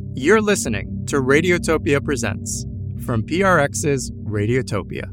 You're listening to Radiotopia Presents from PRX's Radiotopia.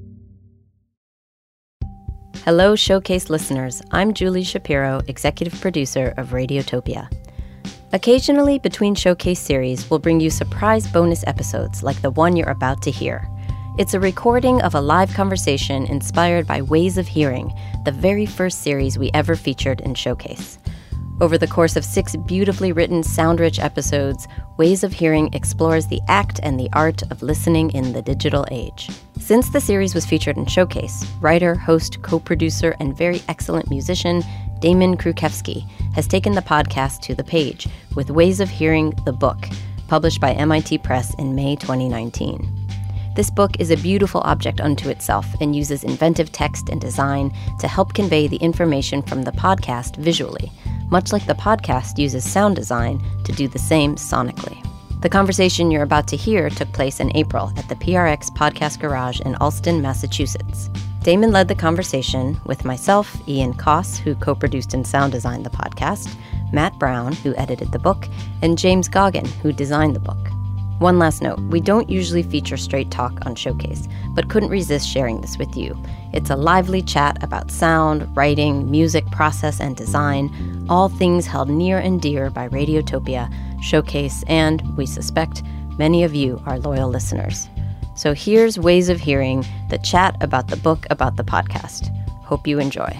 Hello, Showcase listeners. I'm Julie Shapiro, executive producer of Radiotopia. Occasionally, between Showcase series, we'll bring you surprise bonus episodes like the one you're about to hear. It's a recording of a live conversation inspired by Ways of Hearing, the very first series we ever featured in Showcase. Over the course of 6 beautifully written, sound-rich episodes, Ways of Hearing explores the act and the art of listening in the digital age. Since the series was featured in Showcase, writer, host, co-producer, and very excellent musician Damon Krukowski has taken the podcast to the page with Ways of Hearing, the book, published by MIT Press in May 2019. This book is a beautiful object unto itself and uses inventive text and design to help convey the information from the podcast visually, much like the podcast uses sound design to do the same sonically. The conversation you're about to hear took place in April at the PRX Podcast Garage in Allston, Massachusetts. Damon led the conversation with myself, Ian Koss, who co-produced and sound designed the podcast, Matt Brown, who edited the book, and James Goggin, who designed the book. One last note, we don't usually feature straight talk on Showcase, but couldn't resist sharing this with you. It's a lively chat about sound, writing, music, process, and design, all things held near and dear by Radiotopia, Showcase, and, we suspect, many of you are loyal listeners. So here's Ways of Hearing, the chat about the book about the podcast. Hope you enjoy.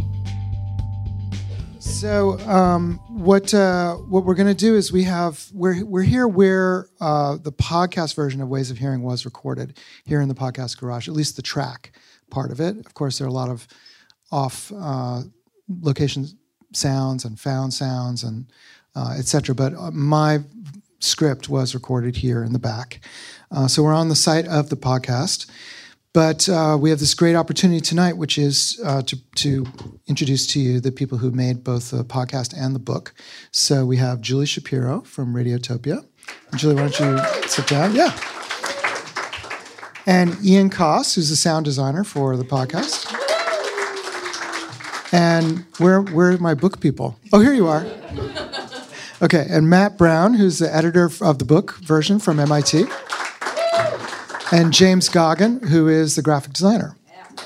So what we're going to do is we're here where the podcast version of Ways of Hearing was recorded, here in the Podcast Garage, at least the track part of it. Of course, there are a lot of off location sounds and found sounds and et cetera, but my script was recorded here in the back. So we're on the site of the podcast. But we have this great opportunity tonight, which is to introduce to you the people who made both the podcast and the book. So we have Julie Shapiro from Radiotopia. Julie, why don't you sit down? Yeah. And Ian Koss, who's the sound designer for the podcast. And where are my book people? Oh, here you are. Okay, and Matt Brown, who's the editor of the book version from MIT. And James Goggin, who is the graphic designer.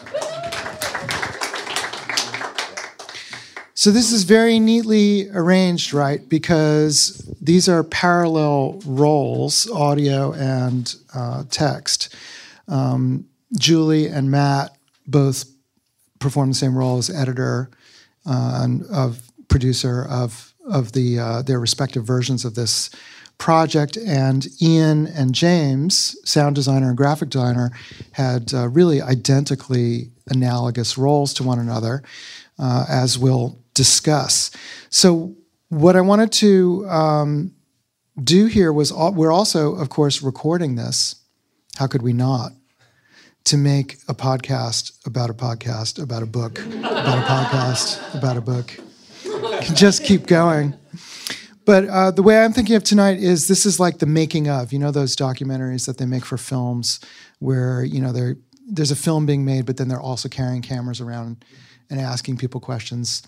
So this is very neatly arranged, right? Because these are parallel roles, audio and text. Julie and Matt both perform the same role as editor and of producer of their respective versions of this project, and Ian and James, sound designer and graphic designer, had really identically analogous roles to one another, as we'll discuss. So what I wanted to do here was, we're also, of course, recording this. How could we not? To make a podcast about a podcast, about a book, about a podcast, about a book. Just keep going. But the way I'm thinking of tonight is this is like the making of, those documentaries that they make for films where, there's a film being made, but then they're also carrying cameras around and asking people questions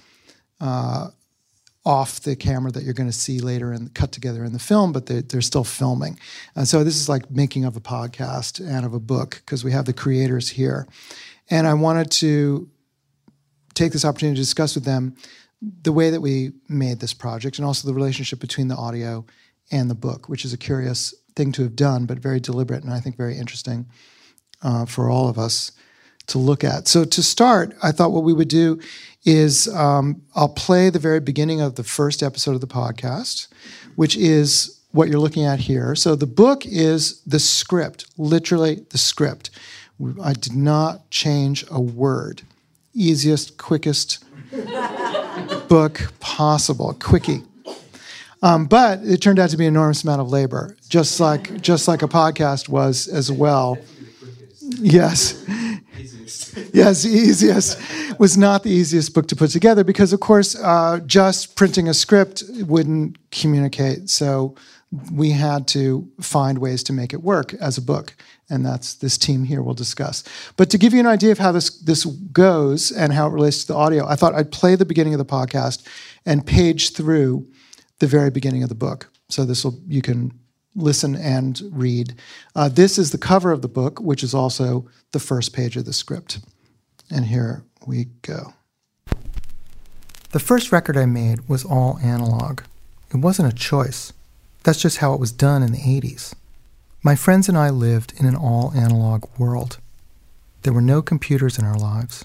off the camera that you're going to see later and cut together in the film, but they're still filming. And so this is like making of a podcast and of a book because we have the creators here. And I wanted to take this opportunity to discuss with them the way that we made this project and also the relationship between the audio and the book, which is a curious thing to have done, but very deliberate and I think very interesting for all of us to look at. So to start, I thought what we would do is I'll play the very beginning of the first episode of the podcast, which is what you're looking at here. So the book is the script, literally the script. I did not change a word. Easiest, quickest book possible, quickie. But it turned out to be an enormous amount of labor, just like a podcast was as well. Yes. Yes, easiest was not the easiest book to put together because, of course, just printing a script wouldn't communicate. So we had to find ways to make it work as a book. And that's this team here will discuss. But to give you an idea of how this goes and how it relates to the audio, I thought I'd play the beginning of the podcast and page through the very beginning of the book. So you can listen and read. This is the cover of the book, which is also the first page of the script. And here we go. The first record I made was all analog. It wasn't a choice. That's just how it was done in the 80s. My friends and I lived in an all-analog world. There were no computers in our lives.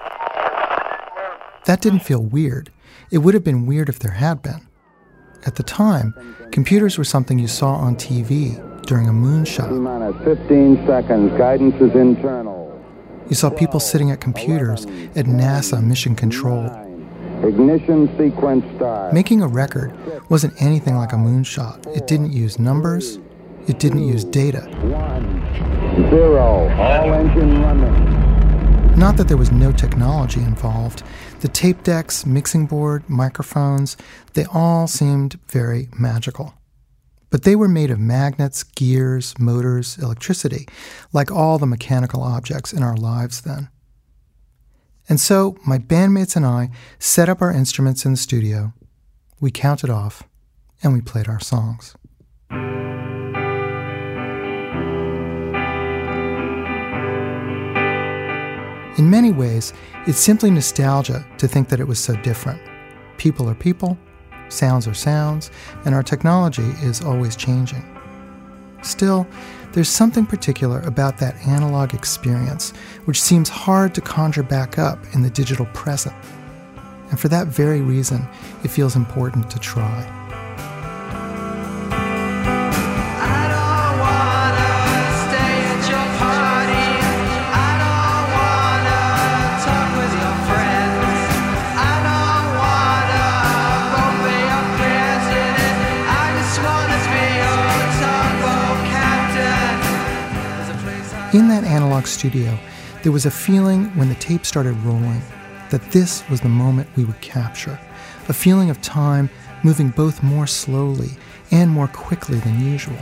That didn't feel weird. It would have been weird if there had been. At the time, computers were something you saw on TV during a moonshot. 15 seconds. Guidance is internal. You saw people sitting at computers at NASA Mission Control. Ignition sequence start. Making a record wasn't anything like a moonshot. It didn't use numbers. It didn't use data. 1, 0. All engine running. Not that there was no technology involved. The tape decks, mixing board, microphones, they all seemed very magical. But they were made of magnets, gears, motors, electricity, like all the mechanical objects in our lives then. And so my bandmates and I set up our instruments in the studio, we counted off, and we played our songs. In many ways, it's simply nostalgia to think that it was so different. People are people, sounds are sounds, and our technology is always changing. Still, there's something particular about that analog experience which seems hard to conjure back up in the digital present. And for that very reason, it feels important to try. In that analog studio, there was a feeling when the tape started rolling that this was the moment we would capture, a feeling of time moving both more slowly and more quickly than usual.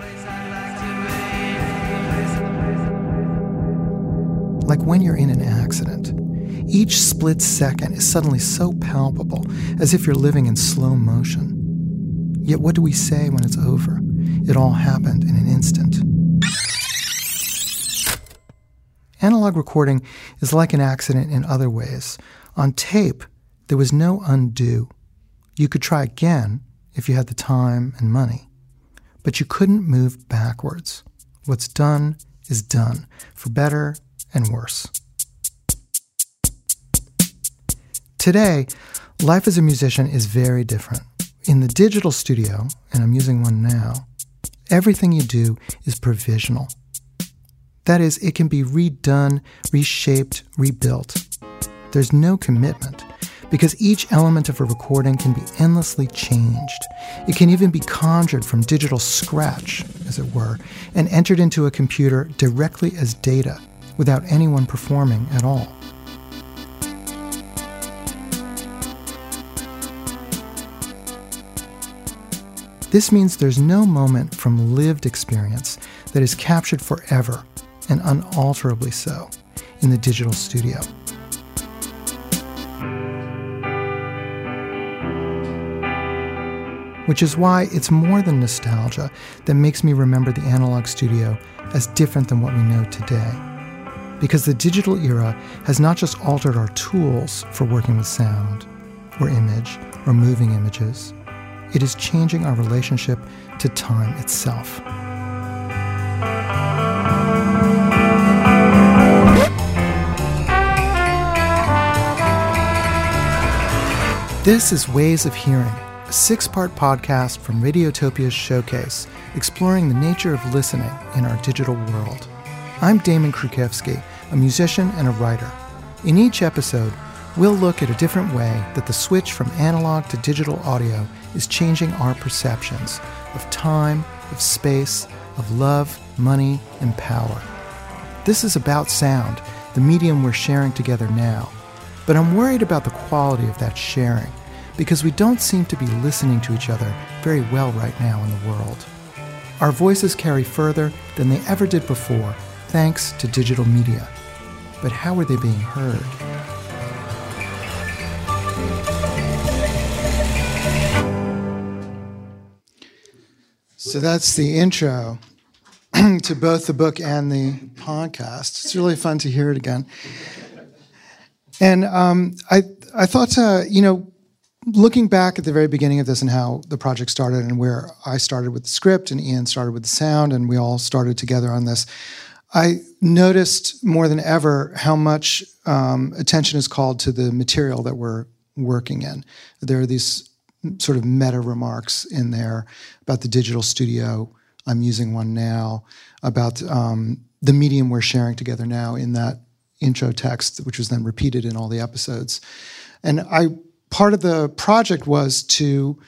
Like when you're in an accident, each split second is suddenly so palpable, as if you're living in slow motion. Yet what do we say when it's over? It all happened in an instant. Analog recording is like an accident in other ways. On tape, there was no undo. You could try again if you had the time and money, but you couldn't move backwards. What's done is done, for better and worse. Today, life as a musician is very different. In the digital studio, and I'm using one now, everything you do is provisional. That is, it can be redone, reshaped, rebuilt. There's no commitment, because each element of a recording can be endlessly changed. It can even be conjured from digital scratch, as it were, and entered into a computer directly as data, without anyone performing at all. This means there's no moment from lived experience that is captured forever, and unalterably so, in the digital studio. Which is why it's more than nostalgia that makes me remember the analog studio as different than what we know today. Because the digital era has not just altered our tools for working with sound, or image, or moving images, it is changing our relationship to time itself. This is Ways of Hearing, a 6-part podcast from Radiotopia's Showcase, exploring the nature of listening in our digital world. I'm Damon Krukowski, a musician and a writer. In each episode, we'll look at a different way that the switch from analog to digital audio is changing our perceptions of time, of space, of love, money, and power. This is about sound, the medium we're sharing together now. But I'm worried about the quality of that sharing, because we don't seem to be listening to each other very well right now in the world. Our voices carry further than they ever did before, thanks to digital media. But how are they being heard? So that's the intro to both the book and the podcast. It's really fun to hear it again. And I thought, looking back at the very beginning of this and how the project started and where I started with the script and Ian started with the sound and we all started together on this, I noticed more than ever how much attention is called to the material that we're working in. There are these sort of meta remarks in there about the digital studio. I'm using one now, about the medium we're sharing together now in that intro text, which was then repeated in all the episodes. And part of the project was to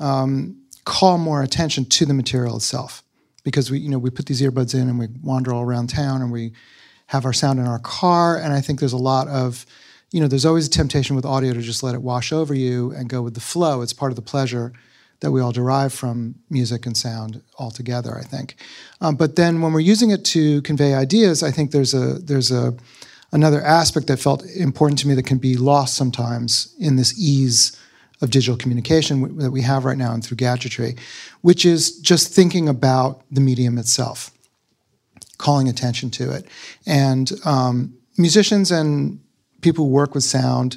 call more attention to the material itself, because we put these earbuds in and we wander all around town and we have our sound in our car. And I think there's a lot of, there's always a temptation with audio to just let it wash over you and go with the flow. It's part of the pleasure that we all derive from music and sound altogether, I think. But then when we're using it to convey ideas, I think there's another aspect that felt important to me that can be lost sometimes in this ease of digital communication that we have right now and through gadgetry, which is just thinking about the medium itself, calling attention to it. And musicians and people who work with sound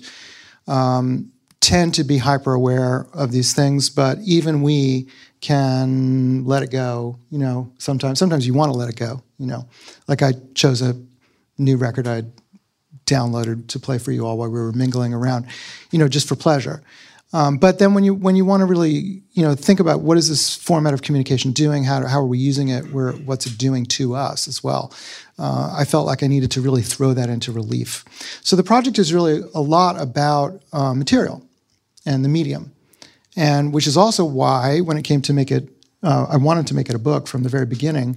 tend to be hyper-aware of these things, but even we can let it go, Sometimes you want to let it go, Like I chose a new record I'd downloaded to play for you all while we were mingling around, just for pleasure. But then when you want to really, think about what is this format of communication doing, how are we using it, what's it doing to us as well, I felt like I needed to really throw that into relief. So the project is really a lot about material and the medium, and which is also why when it came to make it, I wanted to make it a book from the very beginning.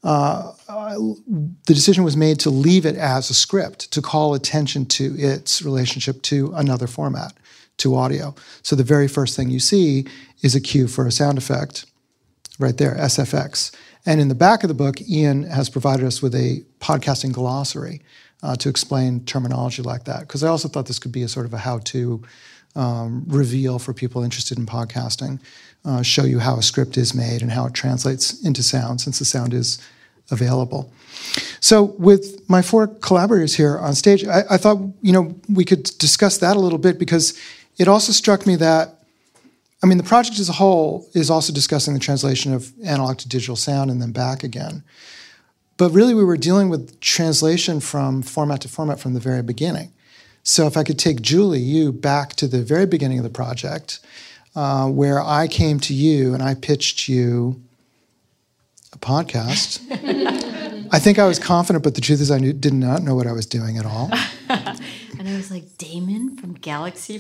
The decision was made to leave it as a script, to call attention to its relationship to another format, to audio. So the very first thing you see is a cue for a sound effect, right there, SFX. And in the back of the book, Ian has provided us with a podcasting glossary to explain terminology like that, because I also thought this could be a sort of a how-to reveal for people interested in podcasting, show you how a script is made and how it translates into sound, since the sound is available. So with my 4 collaborators here on stage, I thought, we could discuss that a little bit, because it also struck me that, the project as a whole is also discussing the translation of analog to digital sound and then back again. But really we were dealing with translation from format to format from the very beginning. So if I could take Julie, you back to the very beginning of the project, where I came to you and I pitched you a podcast. I think I was confident, but the truth is I did not know what I was doing at all. And I was like, Damon from Galaxy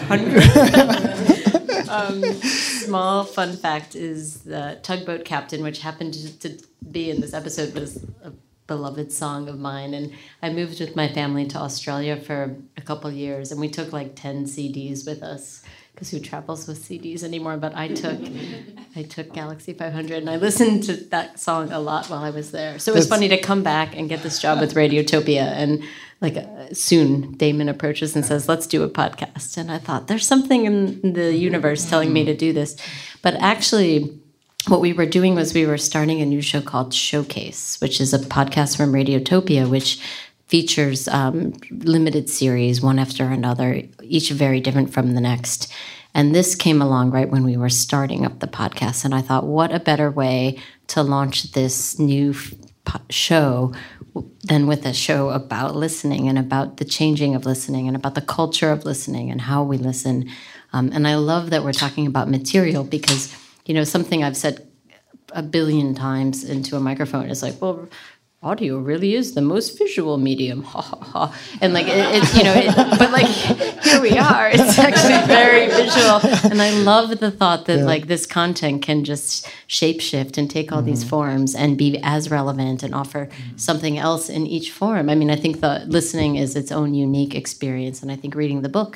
500. Small fun fact is the Tugboat Captain, which happened to be in this episode, was a beloved song of mine. And I moved with my family to Australia for a couple years, and we took like 10 CDs with us, because who travels with CDs anymore? But I took Galaxy 500, and I listened to that song a lot while I was there. So it was funny to come back and get this job with Radiotopia, and soon Damon approaches and says, let's do a podcast. And I thought, there's something in the universe telling me to do this. But actually, what we were doing was we were starting a new show called Showcase, which is a podcast from Radiotopia, which features limited series, one after another, each very different from the next. And this came along right when we were starting up the podcast. And I thought, what a better way to launch this new show than with a show about listening and about the changing of listening and about the culture of listening and how we listen. And I love that we're talking about material, because, something I've said a billion times into a microphone is like, well, audio really is the most visual medium, ha ha ha. And but here we are. It's actually very visual, and I love the thought that this content can just shapeshift and take all these forms and be as relevant and offer something else in each form. I think the listening is its own unique experience, and I think reading the book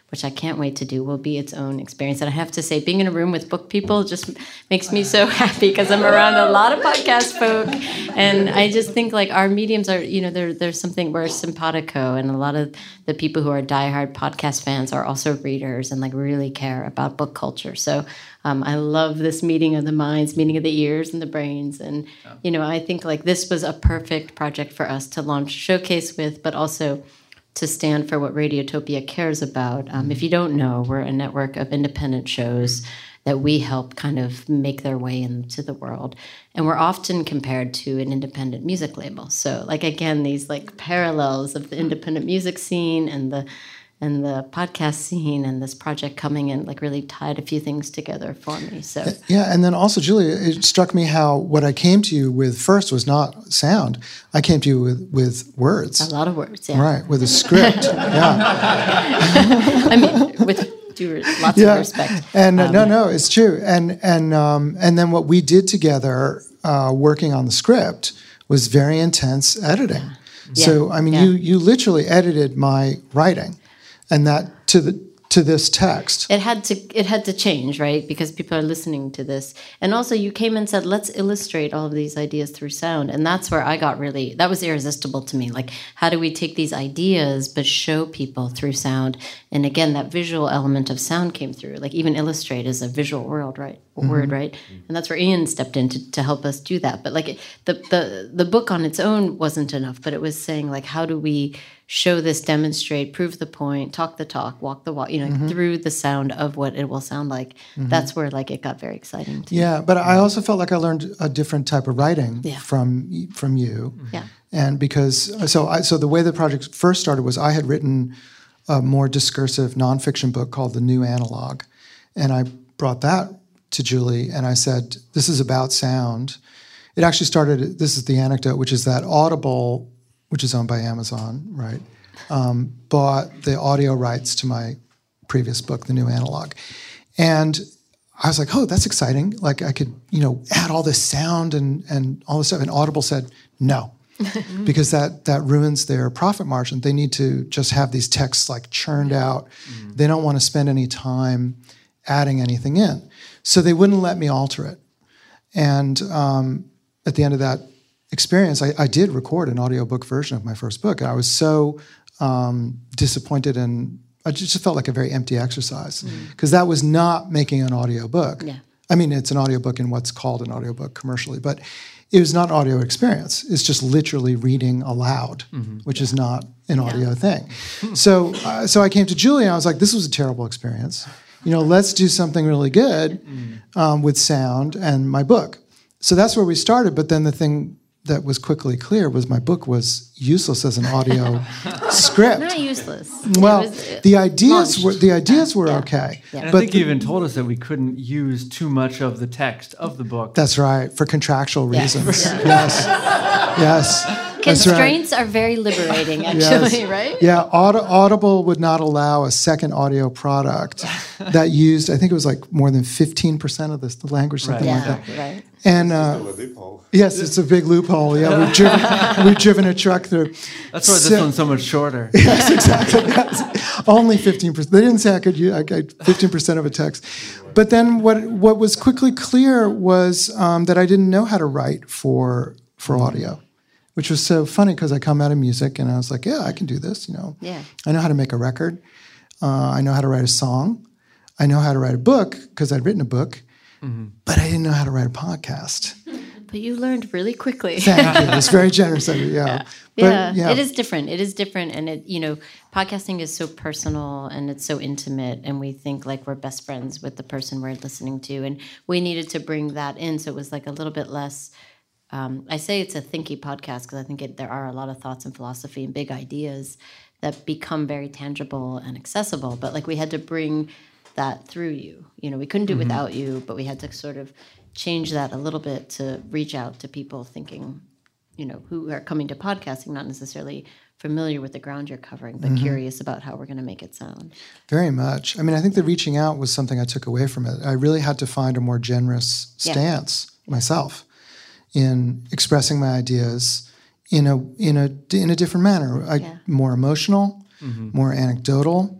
which I can't wait to do, will be its own experience. And I have to say, being in a room with book people just makes me so happy because I'm around a lot of podcast folk. And I just think like our mediums are, there's something, we're simpatico, and a lot of the people who are diehard podcast fans are also readers and like really care about book culture. So I love this meeting of the minds, meeting of the ears and the brains. And, I think like this was a perfect project for us to launch Showcase with, but also to stand for what Radiotopia cares about. If you don't know, we're a network of independent shows that we help kind of make their way into the world. And we're often compared to an independent music label. So like, again, these like parallels of the independent music scene and the podcast scene, and this project coming in like really tied a few things together for me. So yeah, and then also, Julia, it struck me how what I came to you with first was not sound. I came to you with words. A lot of words, yeah. Right, with a script. Yeah. I mean, with lots of respect. And no, it's true. And then what we did together, working on the script, was very intense editing. Yeah. So I mean, you literally edited my writing. And that to this text, it had to change, right? Because people are listening to this, and also you came and said, "Let's illustrate all of these ideas through sound," and that's where I got that was irresistible to me. Like, how do we take these ideas but show people through sound? And again, that visual element of sound came through. Like even illustrate is a visual word, right? And that's where Ian stepped in to help us do that. But like the book on its own wasn't enough, but it was saying like, how do we show this, demonstrate, prove the point, talk the talk, walk the walk, through the sound of what it will sound like. That's where like it got very exciting to me. Yeah, but I also felt like I learned a different type of writing from you. Yeah. And because so the way the project first started was I had written a more discursive nonfiction book called The New Analog, and I brought that to Julie and I said, this is about sound. It actually started, this is the anecdote, which is that Audible, which is owned by Amazon, right, bought the audio rights to my previous book, The New Analog. And I was like, oh, that's exciting. Like I could, add all this sound and all this stuff. And Audible said, no, because that ruins their profit margin. They need to just have these texts like churned out. They don't want to spend any time adding anything in. So they wouldn't let me alter it. And at the end of that experience, I did record an audiobook version of my first book. And I was so disappointed, and I just felt like a very empty exercise because that was not making an audiobook. Yeah. I mean, it's an audiobook in what's called an audiobook commercially, but it was not an audio experience. It's just literally reading aloud, which is not an audio thing. So I came to Julie and I was like, this was a terrible experience. Let's do something really good with sound and my book. So that's where we started. But then the thing that was quickly clear was my book was useless as an audio script. Not useless. Well, the ideas were okay. Yeah. And I think you even told us that we couldn't use too much of the text of the book. That's right, for contractual reasons. Yes. Constraints are very liberating, actually, right? Yeah, Audible would not allow a second audio product that used, I think it was like more than 15% of the language, something like that. Right. And yes, it's a big loophole. Yeah, we've driven a truck through. That's why this one's so much shorter. Yes, exactly. Yes. Only 15%. They didn't say I could use 15% of a text. But then what was quickly clear was that I didn't know how to write for audio, which was so funny because I come out of music and I was like, yeah, I can do this. Yeah. I know how to make a record. I know how to write a song. I know how to write a book because I'd written a book. But I didn't know how to write a podcast. But you learned really quickly. Thank you. It's very generous of you. Yeah. But, it is different. It is different, and podcasting is so personal and it's so intimate, and we think like we're best friends with the person we're listening to, and we needed to bring that in, so it was like a little bit less. I say it's a thinky podcast because I think there are a lot of thoughts and philosophy and big ideas that become very tangible and accessible, but like we had to bring that through you. We couldn't do it without you, but we had to sort of change that a little bit to reach out to people thinking, who are coming to podcasting, not necessarily familiar with the ground you're covering, but curious about how we're going to make it sound. Very much. I mean, I think the reaching out was something I took away from it. I really had to find a more generous stance myself in expressing my ideas in a different manner. More emotional, more anecdotal,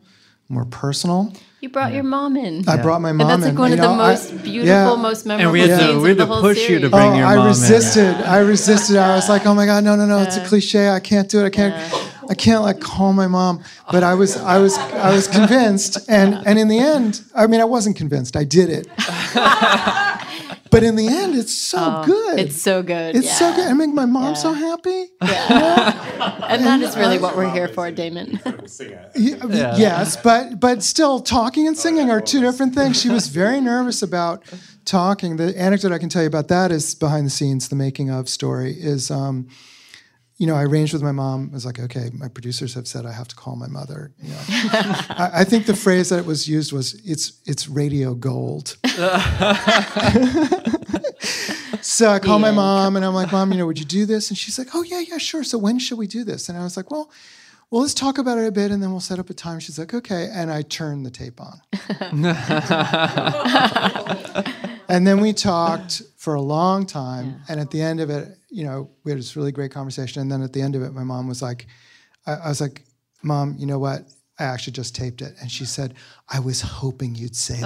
more personal. You brought your mom in. I brought my mom in. And that's like one of the most beautiful, most memorable and scenes we of the had to whole push series. you to bring your mom I resisted. in. I resisted. I was like, oh my God, no, it's a cliche. I can't do it. I can't like call my mom. But I was convinced. And in the end, I mean, I wasn't convinced. I did it. But in the end, it's so good. It's so good. It's so good. I make my mom so happy. And that is really what we're here for, Damon. Yes, but still, talking and singing are two different things. She was very nervous about talking. The anecdote I can tell you about that is behind the scenes, the making of story is, I arranged with my mom. I was like, okay, my producers have said I have to call my mother. I think the phrase that was used was, it's radio gold. So I call my mom and I'm like, Mom, would you do this? And she's like, oh, yeah, sure. So when should we do this? And I was like, well, let's talk about it a bit and then we'll set up a time. She's like, okay. And I turned the tape on. And then we talked for a long time. Yeah. And at the end of it, we had this really great conversation. And then at the end of it, my mom was like, I was like, Mom, you know what? I actually just taped it. And she said, I was hoping you'd say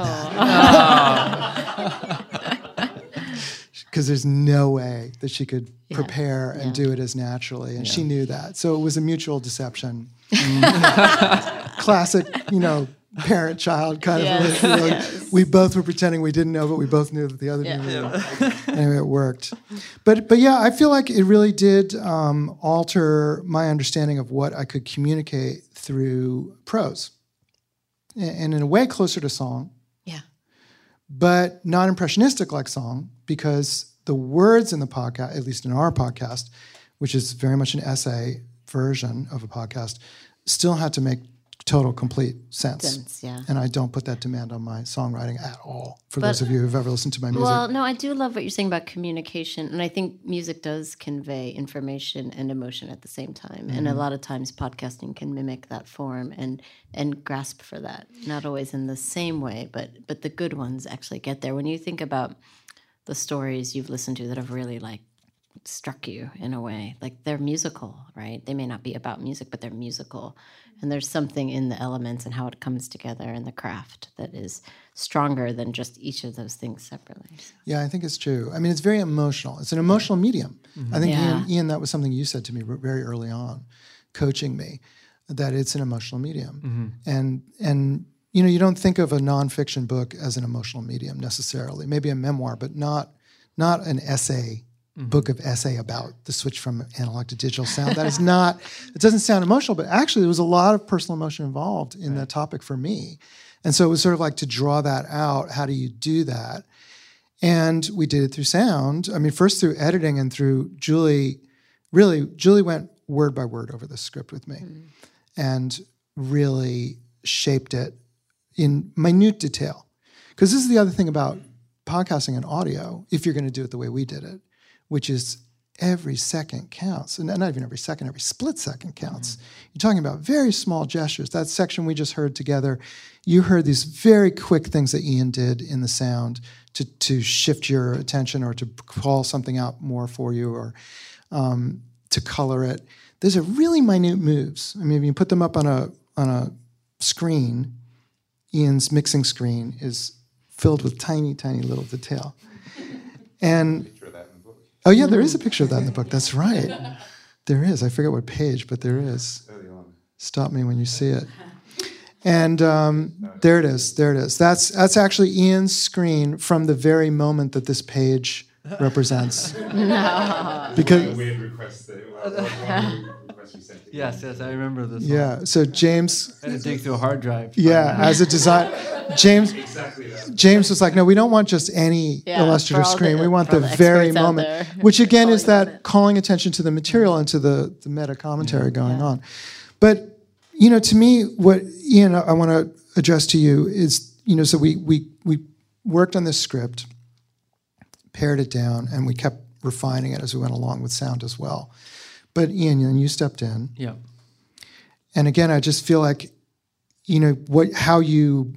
that. Because there's no way that she could prepare and do it as naturally. And she knew that. So it was a mutual deception. Classic, parent-child kind of. We both were pretending we didn't know, but we both knew that the other knew. Anyway, it worked. But yeah, I feel like it really did alter my understanding of what I could communicate through prose. And in a way, closer to song. Yeah. But not impressionistic like song, because the words in the podcast, at least in our podcast, which is very much an essay version of a podcast, still had to make total, complete sense. And I don't put that demand on my songwriting at all, for those of you who've ever listened to my music. Well, no, I do love what you're saying about communication. And I think music does convey information and emotion at the same time. Mm-hmm. And a lot of times podcasting can mimic that form and grasp for that. Not always in the same way, but the good ones actually get there. When you think about the stories you've listened to that have really struck you in a way, they're musical, right? They may not be about music, but they're musical. And there's something in the elements and how it comes together and the craft that is stronger than just each of those things separately. So. Yeah, I think it's true. I mean, it's very emotional. It's an emotional medium. Mm-hmm. I think, Ian, that was something you said to me very early on, coaching me, that it's an emotional medium. Mm-hmm. And you don't think of a nonfiction book as an emotional medium necessarily. Maybe a memoir, but not an essay. Book of essay about the switch from analog to digital sound. That is not, it doesn't sound emotional, but actually there was a lot of personal emotion involved in that topic for me. And so it was sort of like to draw that out. How do you do that? And we did it through sound. I mean, first through editing and through Julie. Really, Julie went word by word over the script with me and really shaped it in minute detail. Because this is the other thing about podcasting and audio, if you're going to do it the way we did it, which is every second counts. And not even every second, every split second counts. Mm-hmm. You're talking about very small gestures. That section we just heard together, you heard these very quick things that Ian did in the sound to shift your attention or to call something out more for you or to color it. Those are really minute moves. I mean, if you put them up on a screen, Ian's mixing screen is filled with tiny, tiny little detail. And oh, yeah, there is a picture of that in the book. That's right. There is. I forget what page, but there is. Stop me when you see it. And there it is. There it is. That's actually Ian's screen from the very moment that this page represents. No. Because weird request Yes, I remember this. Yeah. One. So James I had to dig through a hard drive. Yeah, as a design, James was like, no, we don't want just any illustrative screen. We want the very moment, which again is that calling attention to the material and to the meta commentary going on. But to me, what Ian, I want to address to you is, so we worked on this script, pared it down, and we kept refining it as we went along with sound as well. But Ian, you stepped in. Yeah. And again, I just feel like, how you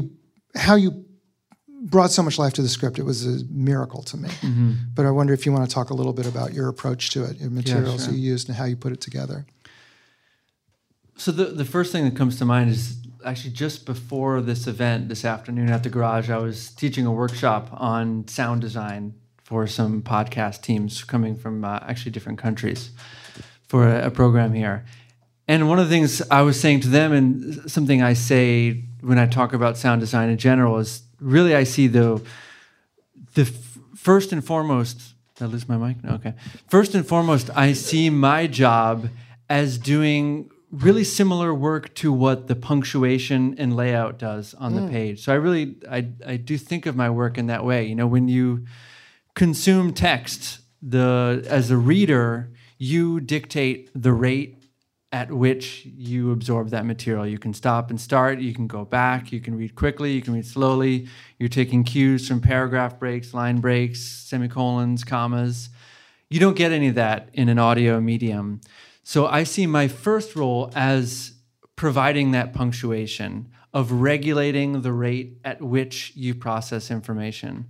brought so much life to the script. It was a miracle to me. Mm-hmm. But I wonder if you want to talk a little bit about your approach to it, your materials you used and how you put it together. So the first thing that comes to mind is actually just before this event this afternoon at the garage, I was teaching a workshop on sound design for some podcast teams coming from actually different countries for a program here. And one of the things I was saying to them, and something I say when I talk about sound design in general, is really I see the first and foremost. Did I lose my mic? No, okay. First and foremost, I see my job as doing really similar work to what the punctuation and layout does on the page. So I do think of my work in that way. You know, when you consume text, as a reader, you dictate the rate at which you absorb that material. You can stop and start, you can go back, you can read quickly, you can read slowly. You're taking cues from paragraph breaks, line breaks, semicolons, commas. You don't get any of that in an audio medium. So I see my first role as providing that punctuation, of regulating the rate at which you process information.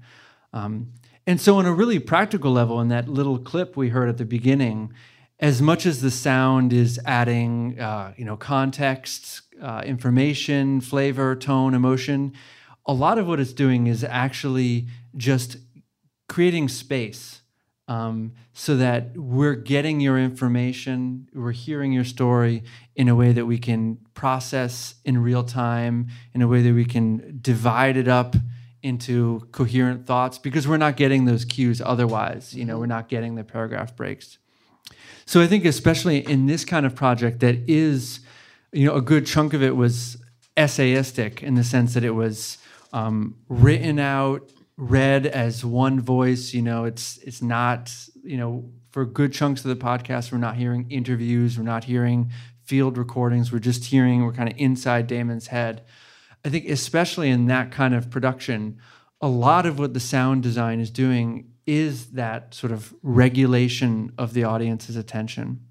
And so on a really practical level, in that little clip we heard at the beginning, as much as the sound is adding context, information, flavor, tone, emotion, a lot of what it's doing is actually just creating space. So that we're getting your information, we're hearing your story in a way that we can process in real time, in a way that we can divide it up into coherent thoughts, because we're not getting those cues otherwise. We're not getting the paragraph breaks. So I think especially in this kind of project that is, a good chunk of it was essayistic in the sense that it was written out, read as one voice. It's not, for good chunks of the podcast, we're not hearing interviews, we're not hearing field recordings, we're kind of inside Damon's head. I think especially in that kind of production, a lot of what the sound design is doing is that sort of regulation of the audience's attention.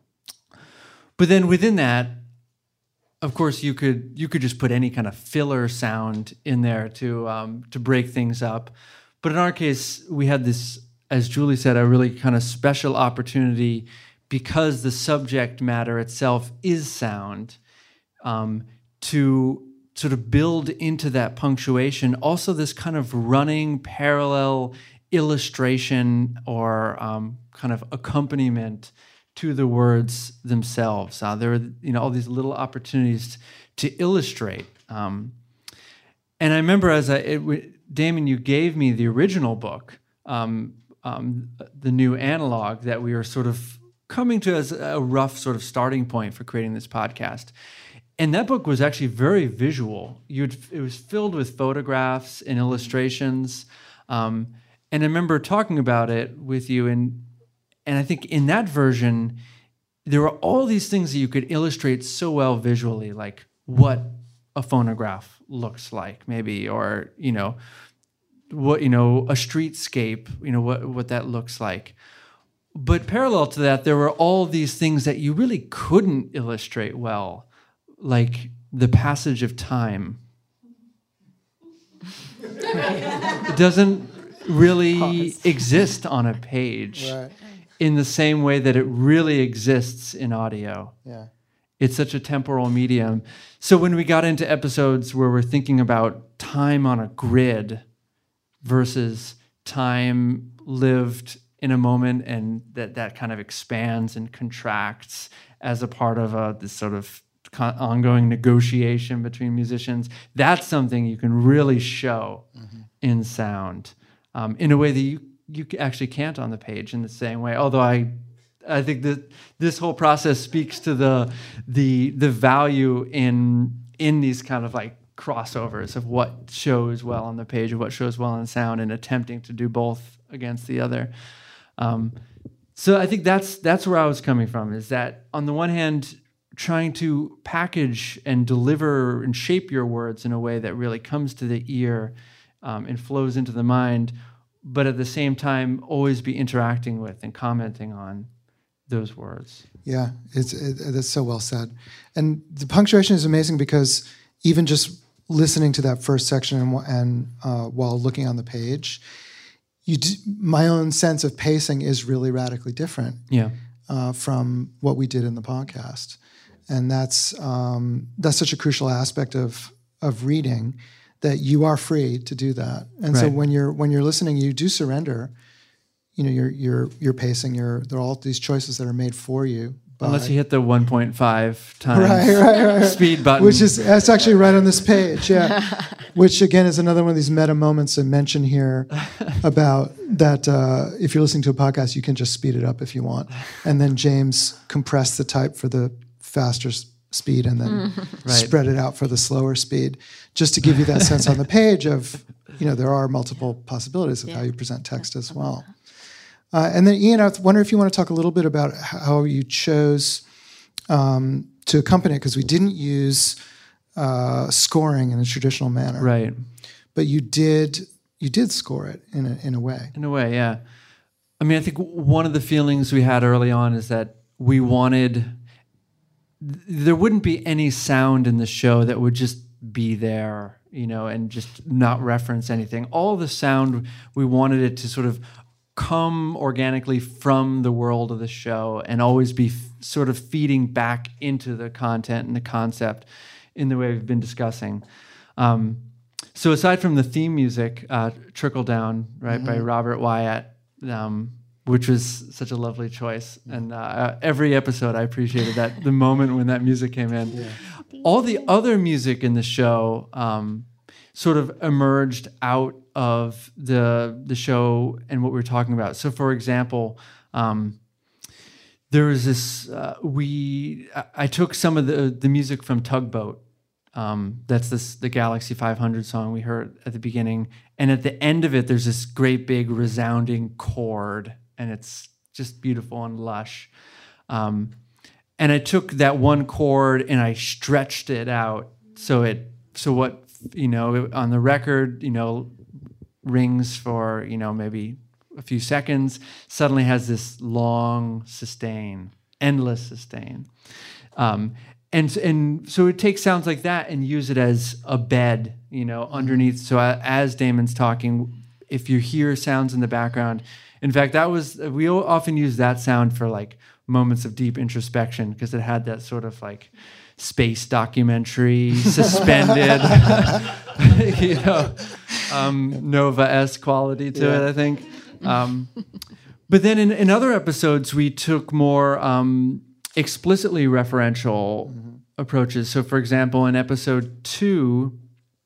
But then within that, of course, you could just put any kind of filler sound in there to break things up. But in our case, we had this, as Julie said, a really kind of special opportunity, because the subject matter itself is sound, to sort of build into that punctuation also this kind of running parallel illustration or kind of accompaniment to the words themselves. There were all these little opportunities to illustrate. And I remember Damon, you gave me the original book, the new analog that we were sort of coming to as a rough sort of starting point for creating this podcast. And that book was actually very visual. It was filled with photographs and illustrations. And I remember talking about it with you, and I think in that version, there were all these things that you could illustrate so well visually, like what a phonograph looks like, maybe, or what a streetscape, what that looks like. But parallel to that, there were all these things that you really couldn't illustrate well, like the passage of time. It doesn't really exist on a page. Right. In the same way that it really exists in audio. Yeah. It's such a temporal medium. So when we got into episodes where we're thinking about time on a grid versus time lived in a moment, and that kind of expands and contracts as a part of this sort of ongoing negotiation between musicians, that's something you can really show in sound in a way that you actually can't on the page in the same way. Although I think that this whole process speaks to the value in these kind of like crossovers of what shows well on the page and what shows well on sound, and attempting to do both against the other. So I think that's where I was coming from, is that on the one hand, trying to package and deliver and shape your words in a way that really comes to the ear and flows into the mind, but at the same time always be interacting with and commenting on those words. Yeah, that's so well said. And the punctuation is amazing, because even just listening to that first section and while looking on the page, my own sense of pacing is really radically different from what we did in the podcast. and that's such a crucial aspect of reading, that you are free to do that. And so when you're listening, you do surrender. You know, you're pacing. There are all these choices that are made for you. Unless you hit the 1.5 times speed button. That's actually right on this page, yeah. Which, again, is another one of these meta moments I mention here about that if you're listening to a podcast, you can just speed it up if you want. And then James compressed the type for the faster speed and then spread it out for the slower speed, just to give you that sense on the page of, you know, there are multiple possibilities of how you present text as well. And then, Ian, I wonder if you want to talk a little bit about how you chose to accompany it, because we didn't use scoring in a traditional manner, right? But you did score it in a way. In a way, yeah. I mean, I think one of the feelings we had early on is that we wanted there wouldn't be any sound in the show that would just be there, you know, and just not reference anything. All the sound, we wanted it to sort of come organically from the world of the show and always be sort of feeding back into the content and the concept in the way we've been discussing. So aside from the theme music, Trickle Down, right, by Robert Wyatt, which was such a lovely choice. And every episode I appreciated that, the moment when that music came in. Yeah. All the other music in the show sort of emerged out of the show and what we were talking about. So, for example, there was this. I took some of the music from Tugboat. That's the Galaxy 500 song we heard at the beginning, and at the end of it, there's this great big resounding chord, and it's just beautiful and lush. And I took that one chord and I stretched it out so what, you know, on the record, you know, rings for, you know, maybe a few seconds, suddenly has this long sustain, endless sustain. And so it takes sounds like that and use it as a bed, you know, underneath. So as Damon's talking, if you hear sounds in the background, in fact, we often use that sound for like moments of deep introspection because it had that sort of like space documentary, suspended, you know, Nova-esque quality to it, I think. But then in other episodes, we took more explicitly referential approaches. So, for example, in episode 2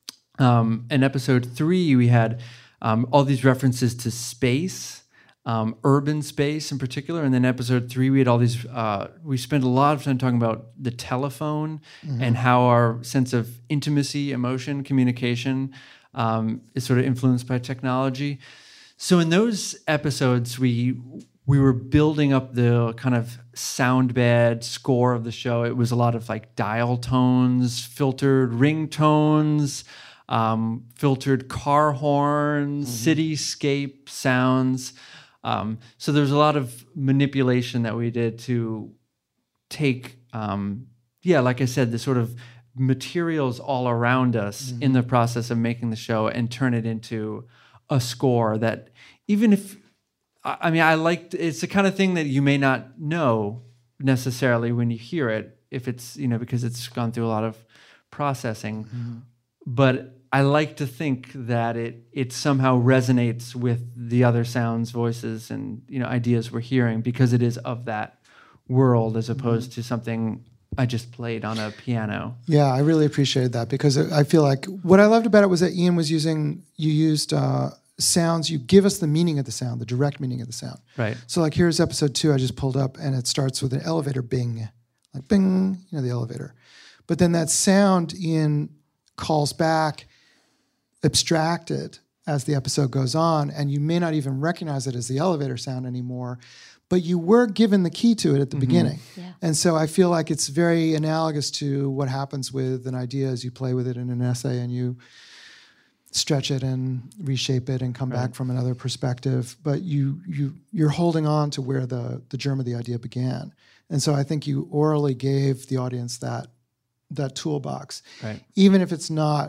and episode 3, we had all these references to space, urban space in particular. And then episode 3, we had all these, we spent a lot of time talking about the telephone and how our sense of intimacy, emotion, communication is sort of influenced by technology. So in those episodes, we were building up the kind of sound bed score of the show. It was a lot of like dial tones, filtered ringtones, filtered car horns, cityscape sounds. So there's a lot of manipulation that we did to take, like I said, the sort of materials all around us in the process of making the show and turn it into a score that even if, I mean, it's the kind of thing that you may not know necessarily when you hear it, if it's, you know, because it's gone through a lot of processing, but I like to think that it somehow resonates with the other sounds, voices, and, you know, ideas we're hearing because it is of that world as opposed to something I just played on a piano. Yeah, I really appreciated that because I feel like what I loved about it was that Ian was you used sounds, you give us the meaning of the sound, the direct meaning of the sound. Right. So like here's episode 2 I just pulled up and it starts with an elevator bing, like bing, you know, the elevator. But then that sound Ian calls back abstracted as the episode goes on, and you may not even recognize it as the elevator sound anymore, but you were given the key to it at the beginning. Yeah. And so I feel like it's very analogous to what happens with an idea as you play with it in an essay and you stretch it and reshape it and come back from another perspective, but you're holding on to where the germ of the idea began. And so I think you orally gave the audience that toolbox, even if it's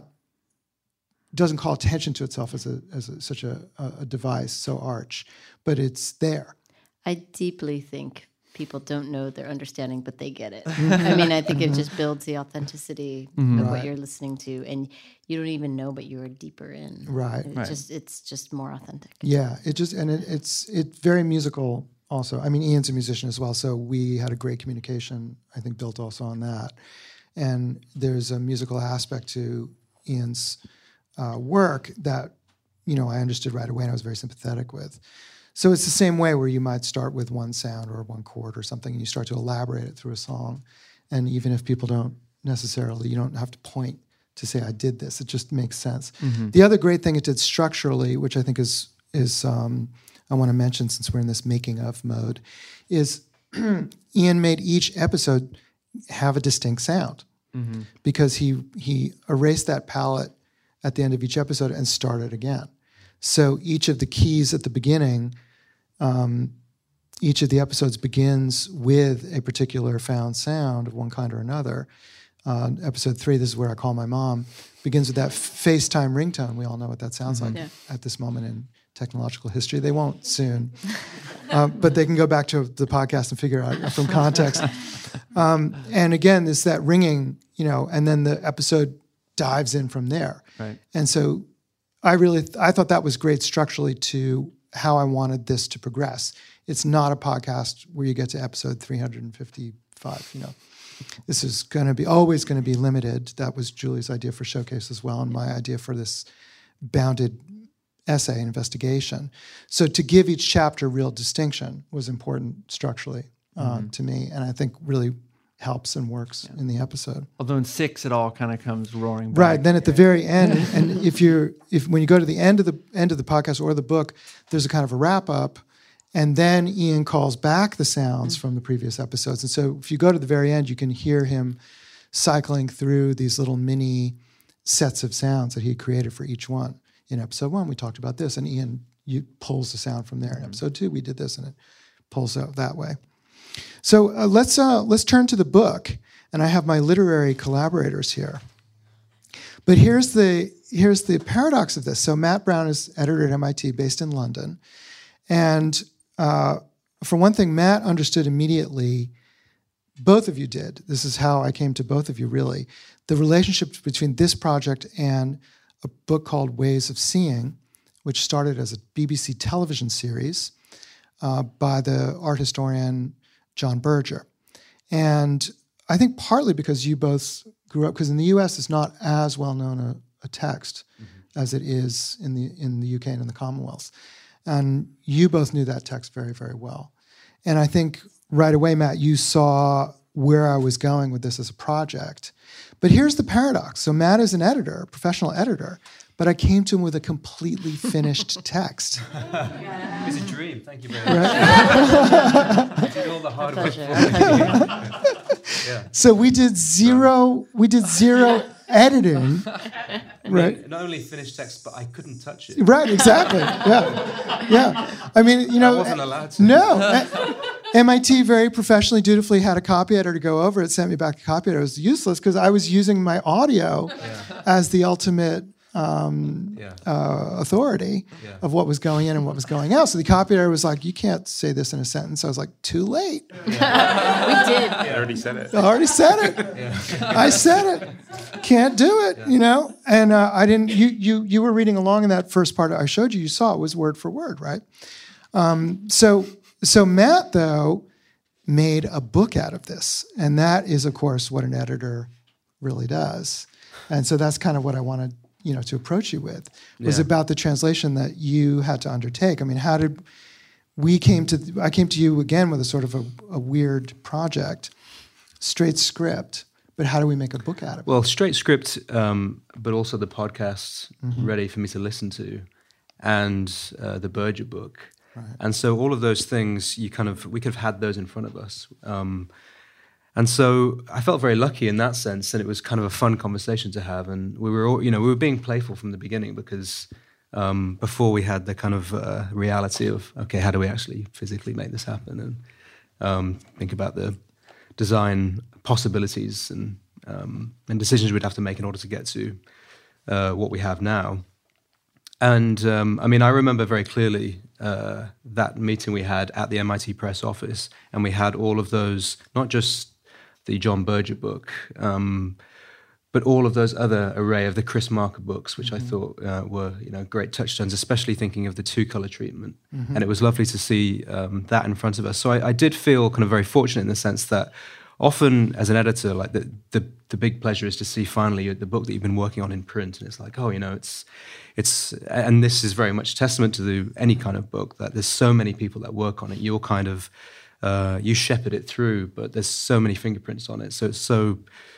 doesn't call attention to itself as such a device so arch, but it's there. I deeply think people don't know they're understanding, but they get it. I mean, I think it just builds the authenticity of what you're listening to, and you don't even know, but you're deeper in. Right. It's just more authentic. Yeah, it's very musical also. I mean, Ian's a musician as well, so we had a great communication, I think, built also on that. And there's a musical aspect to Ian's work that, I understood right away and I was very sympathetic with. So it's the same way where you might start with one sound or one chord or something and you start to elaborate it through a song. And even if people don't necessarily, you don't have to point to say, I did this. It just makes sense. Mm-hmm. The other great thing it did structurally, which I think is I want to mention since we're in this making of mode, is Ian made each episode have a distinct sound because he erased that palette at the end of each episode and started again. So each of the keys at the beginning, each of the episodes begins with a particular found sound of one kind or another. Episode 3, this is where I call my mom, begins with that FaceTime ringtone. We all know what that sounds like at this moment in technological history. They won't soon, but they can go back to the podcast and figure out from context. And again, there's that ringing, and then the episode dives in from there. Right. And so I thought that was great structurally to how I wanted this to progress. It's not a podcast where you get to episode 355, This is always going to be limited. That was Julie's idea for Showcase as well, and my idea for this bounded essay and investigation. So to give each chapter real distinction was important structurally to me, and I think really helps and works in the episode. Although in 6 it all kind of comes roaring back. Right. Then at the very end, and when you go to the end of the podcast or the book, there's a kind of a wrap up, and then Ian calls back the sounds from the previous episodes. And so if you go to the very end, you can hear him cycling through these little mini sets of sounds that he created for each one. In episode 1, we talked about this, and Ian pulls the sound from there. In episode 2, we did this, and it pulls out that way. So let's turn to the book, and I have my literary collaborators here. But here's the paradox of this. So Matt Brown is editor at MIT, based in London, and for one thing, Matt understood immediately. Both of you did. This is how I came to both of you. Really, the relationship between this project and a book called Ways of Seeing, which started as a BBC television series by the art historian John Berger. And I think partly because you both grew up, because in the US it's not as well known a text as it is in the UK and in the Commonwealth. And you both knew that text very, very well. And I think right away, Matt, you saw where I was going with this as a project. But here's the paradox. So Matt is an editor, a professional editor, but I came to him with a completely finished text. It was a dream. Thank you very much. You did all the hard work. Yeah. So we did zero editing. Right. Not only finished text, but I couldn't touch it. Right, exactly. Yeah. I mean, I wasn't allowed to. No. MIT very professionally, dutifully had a copy editor go over it, sent me back a copy editor. It was useless because I was using my audio as the ultimate authority of what was going in and what was going out. So the copy editor was like, you can't say this in a sentence. I was like, too late. We did. I already said it. I already said it. I said it. Can't do it, And I didn't, you were reading along in that first part I showed you. You saw it was word for word, right? So Matt, though, made a book out of this. And that is, of course, what an editor really does. And so that's kind of what I wanted, to approach you with, was about the translation that you had to undertake. I mean, how did I came to you again with a sort of a weird project, straight script, but how do we make a book out of it? Well, straight script, but also the podcasts ready for me to listen to, and the Berger book. Right. And so all of those things, we could have had those in front of us. And so I felt very lucky in that sense, and it was kind of a fun conversation to have. And we were all, we were being playful from the beginning because before we had the kind of reality of, okay, how do we actually physically make this happen? And think about the design possibilities and decisions we'd have to make in order to get to what we have now. And I mean, I remember very clearly that meeting we had at the MIT Press office, and we had all of those, not just the John Berger book, but all of those other array of the Chris Marker books, which I thought were great touchstones, especially thinking of the two-color treatment. And it was lovely to see that in front of us. So I did feel kind of very fortunate in the sense that often as an editor, like the big pleasure is to see finally the book that you've been working on in print, and it's like, oh, it's and this is very much testament to any kind of book, that there's so many people that work on it. You're kind of you shepherd it through, but there's so many fingerprints on it. So it's so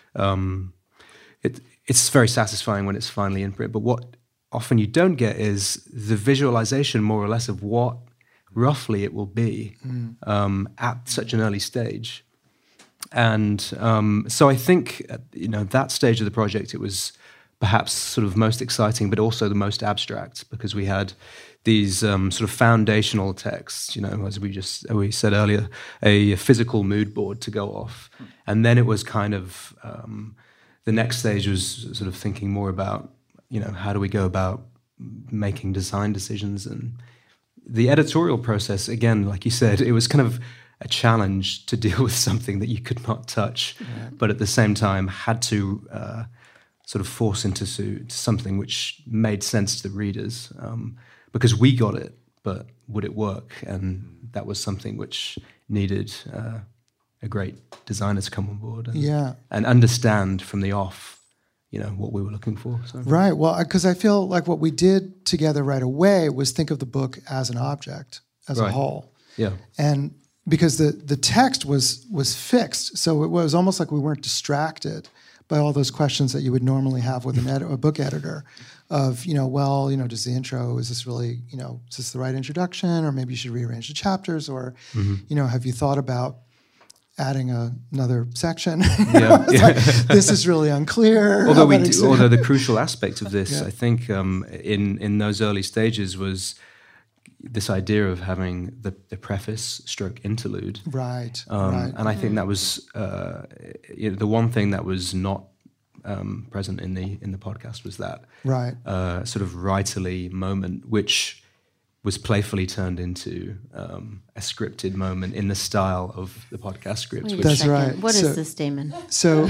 it's very satisfying when it's finally in print. But what often you don't get is the visualization, more or less, of what roughly it will be at such an early stage. And so I think that stage of the project, it was perhaps sort of most exciting, but also the most abstract, because we had these sort of foundational texts, as we said earlier, a physical mood board to go off. And then it was kind of, the next stage was sort of thinking more about, how do we go about making design decisions? And the editorial process, again, like you said, it was kind of a challenge to deal with something that you could not touch, but at the same time had to sort of force into something which made sense to the readers, because we got it, but would it work? And that was something which needed a great designer to come on board and understand from the off, what we were looking for. So. Right. Well, because I feel like what we did together right away was think of the book as an object, as a whole. Yeah. And because the text was fixed, so it was almost like we weren't distracted by all those questions that you would normally have with a book editor of, does the intro, is this really, is this the right introduction, or maybe you should rearrange the chapters, or, have you thought about adding another section? Like, this is really unclear. Although the crucial aspect of this, I think, in those early stages was this idea of having the preface stroke interlude. Right. And I think that was the one thing that was not present in the podcast was that sort of writerly moment, which was playfully turned into a scripted moment in the style of the podcast script. That's right. What is this, Damon? So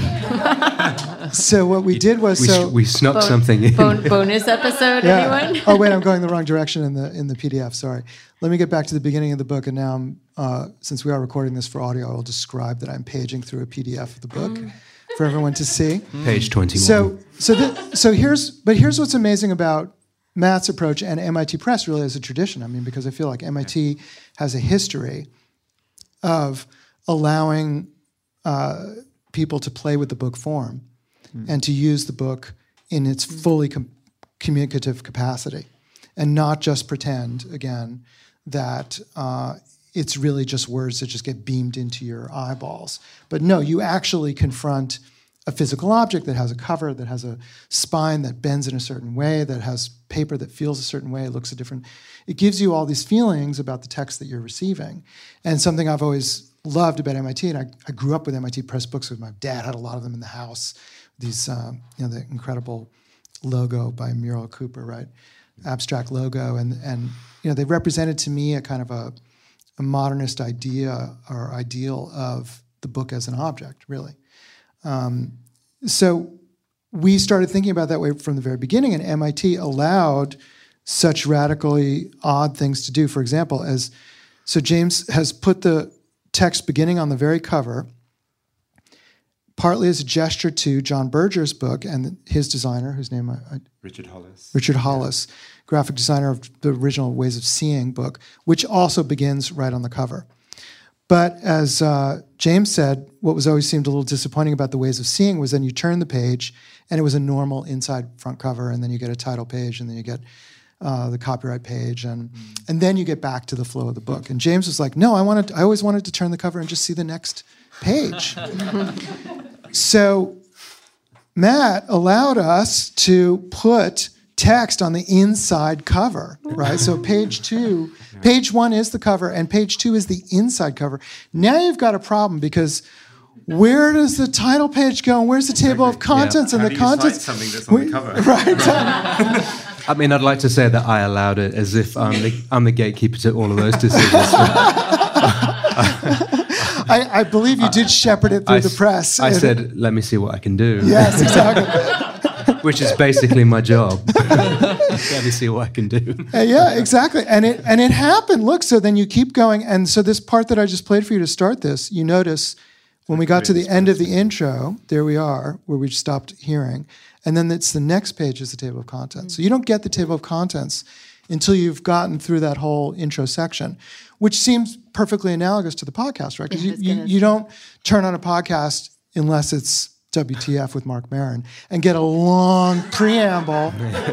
what we did was we snuck something in. Bonus episode, anyone? Oh wait, I'm going the wrong direction in the PDF. Sorry. Let me get back to the beginning of the book, and now since we are recording this for audio, I will describe that I'm paging through a PDF of the book for everyone to see. Page 21. So here's what's amazing about Matt's approach and MIT Press really as a tradition. I mean, because I feel like MIT has a history of allowing people to play with the book form and to use the book in its fully communicative capacity, and not just pretend, again, that it's really just words that just get beamed into your eyeballs. But no, you actually confront a physical object that has a cover, that has a spine that bends in a certain way, that has paper that feels a certain way, looks a different. It gives you all these feelings about the text that you're receiving. And something I've always loved about MIT, and I grew up with MIT Press books because my dad had a lot of them in the house. These, the incredible logo by Muriel Cooper, right? Abstract logo, and they represented to me a kind of a modernist idea or ideal of the book as an object, really. So we started thinking about that way from the very beginning, and MIT allowed such radically odd things to do. For example, so James has put the text beginning on the very cover, partly as a gesture to John Berger's book and his designer, whose name Richard Hollis. Richard Hollis, graphic designer of the original Ways of Seeing book, which also begins right on the cover. But as James said, what was always seemed a little disappointing about the Ways of Seeing was then you turn the page and it was a normal inside front cover, and then you get a title page, and then you get the copyright page, and then you get back to the flow of the book. And James was like, no, I always wanted to turn the cover and just see the next page. So Matt allowed us to put text on the inside cover, right? So page 1 is the cover, and page 2 is the inside cover. Now you've got a problem, because where does the title page go, and where's the table of contents and the contents? Something that's on the cover. Right. I mean, I'd like to say that I allowed it, as if I'm the gatekeeper to all of those decisions. I believe you did shepherd it through the press. I said, let me see what I can do. Yes, exactly. Which is basically my job. Let me see what I can do. Yeah, exactly. And it happened. Look, so then you keep going. And so this part that I just played for you to start this, you notice when we got to the end of the intro, there we are, where we stopped hearing. And then it's the next page is the table of contents. So you don't get the table of contents until you've gotten through that whole intro section, which seems perfectly analogous to the podcast, right? Because you don't turn on a podcast unless it's WTF with Marc Maron and get a long preamble.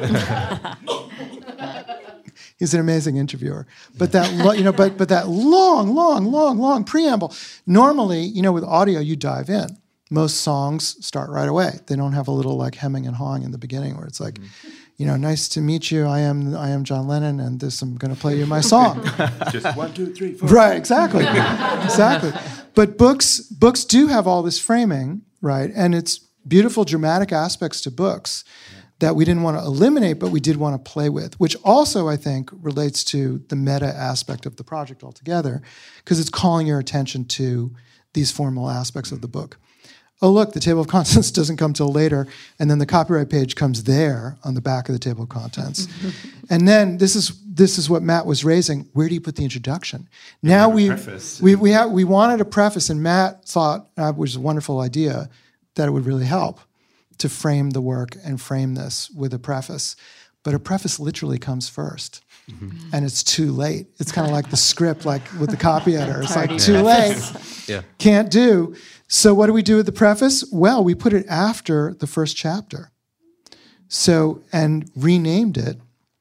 He's an amazing interviewer, but that but that long preamble. Normally, with audio, you dive in. Most songs start right away. They don't have a little like hemming and hawing in the beginning where it's like, nice to meet you. I am John Lennon, and I'm going to play you my song. Just 1, 2, 3, 4. Right, exactly, exactly. But books do have all this framing, right? And it's beautiful dramatic aspects to books that we didn't want to eliminate, but we did want to play with, which also, I think, relates to the meta aspect of the project altogether, because it's calling your attention to these formal aspects of the book. Oh, look, the table of contents doesn't come till later, and then the copyright page comes there on the back of the table of contents. And then this is what Matt was raising. Where do you put the introduction? Now we wanted a preface, and Matt thought, which was a wonderful idea, that it would really help to frame the work and frame this with a preface. But a preface literally comes first. And it's too late. It's kind of like the script, like with the copy editor. It's like too late. Yeah. Can't do. So what do we do with the preface? Well, we put it after the first chapter. So, and renamed it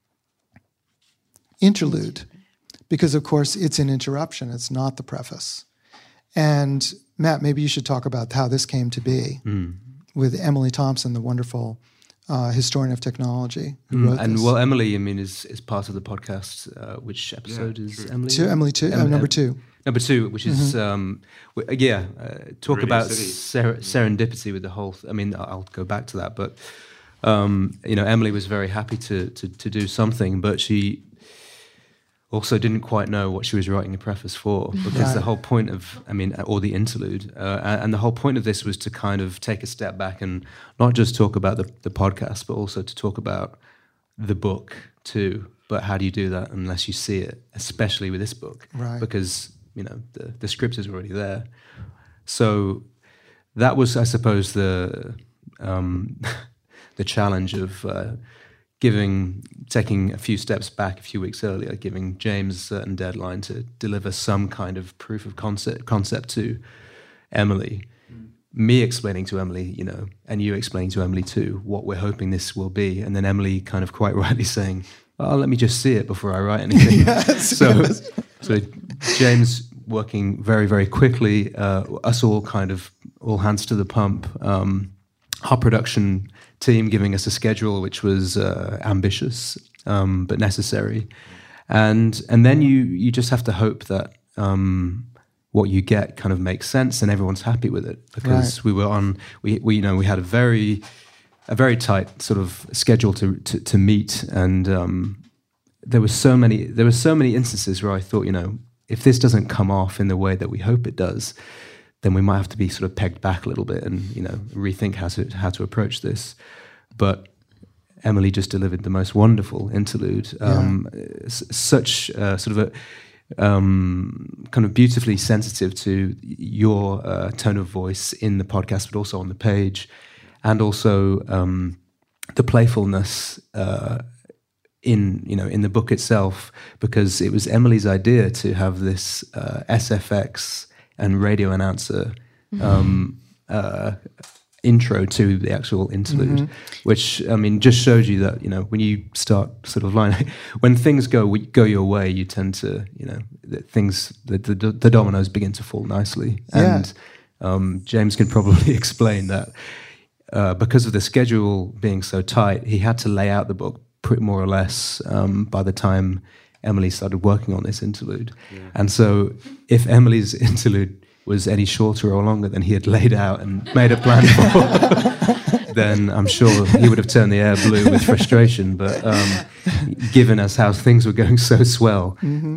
Interlude, because of course it's an interruption. It's not the preface. And Matt, maybe you should talk about how this came to be with Emily Thompson, the wonderful historian of technology who wrote this. Well, Emily, I mean, is part of the podcast. Which episode is Emily? Emily 2, number 2. Number 2, which is talk Radio about City. serendipity with the whole. I mean, I'll go back to that, but Emily was very happy to do something, but she also didn't quite know what she was writing a preface for, because the whole point of, or the interlude, and the whole point of this was to kind of take a step back and not just talk about the podcast, but also to talk about the book too. But how do you do that unless you see it, especially with this book? Right. Because, the script is already there. So that was, I suppose, the challenge of taking a few steps back a few weeks earlier, giving James a certain deadline to deliver some kind of proof of concept to Emily. Me explaining to Emily, and you explaining to Emily too, what we're hoping this will be. And then Emily kind of quite rightly saying, oh, let me just see it before I write anything. So James working very, very quickly, us all kind of all hands to the pump. Our production team giving us a schedule which was ambitious but necessary, and then you just have to hope that what you get kind of makes sense and everyone's happy with it, because we had a very tight sort of schedule to meet, and there were so many instances where I thought, if this doesn't come off in the way that we hope it does, then we might have to be sort of pegged back a little bit and rethink how to approach this. But Emily just delivered the most wonderful interlude, such sort of a kind of beautifully sensitive to your tone of voice in the podcast, but also on the page, and also the playfulness in the book itself, because it was Emily's idea to have this SFX and radio announcer intro to the actual interlude, which just shows you that when you start sort of when things go your way, you tend to the dominoes begin to fall nicely. And James can probably explain that because of the schedule being so tight, he had to lay out the book pretty more or less by the time Emily started working on this interlude. And so if Emily's interlude was any shorter or longer than he had laid out and made a plan for, then I'm sure he would have turned the air blue with frustration. But given us how things were going so swell,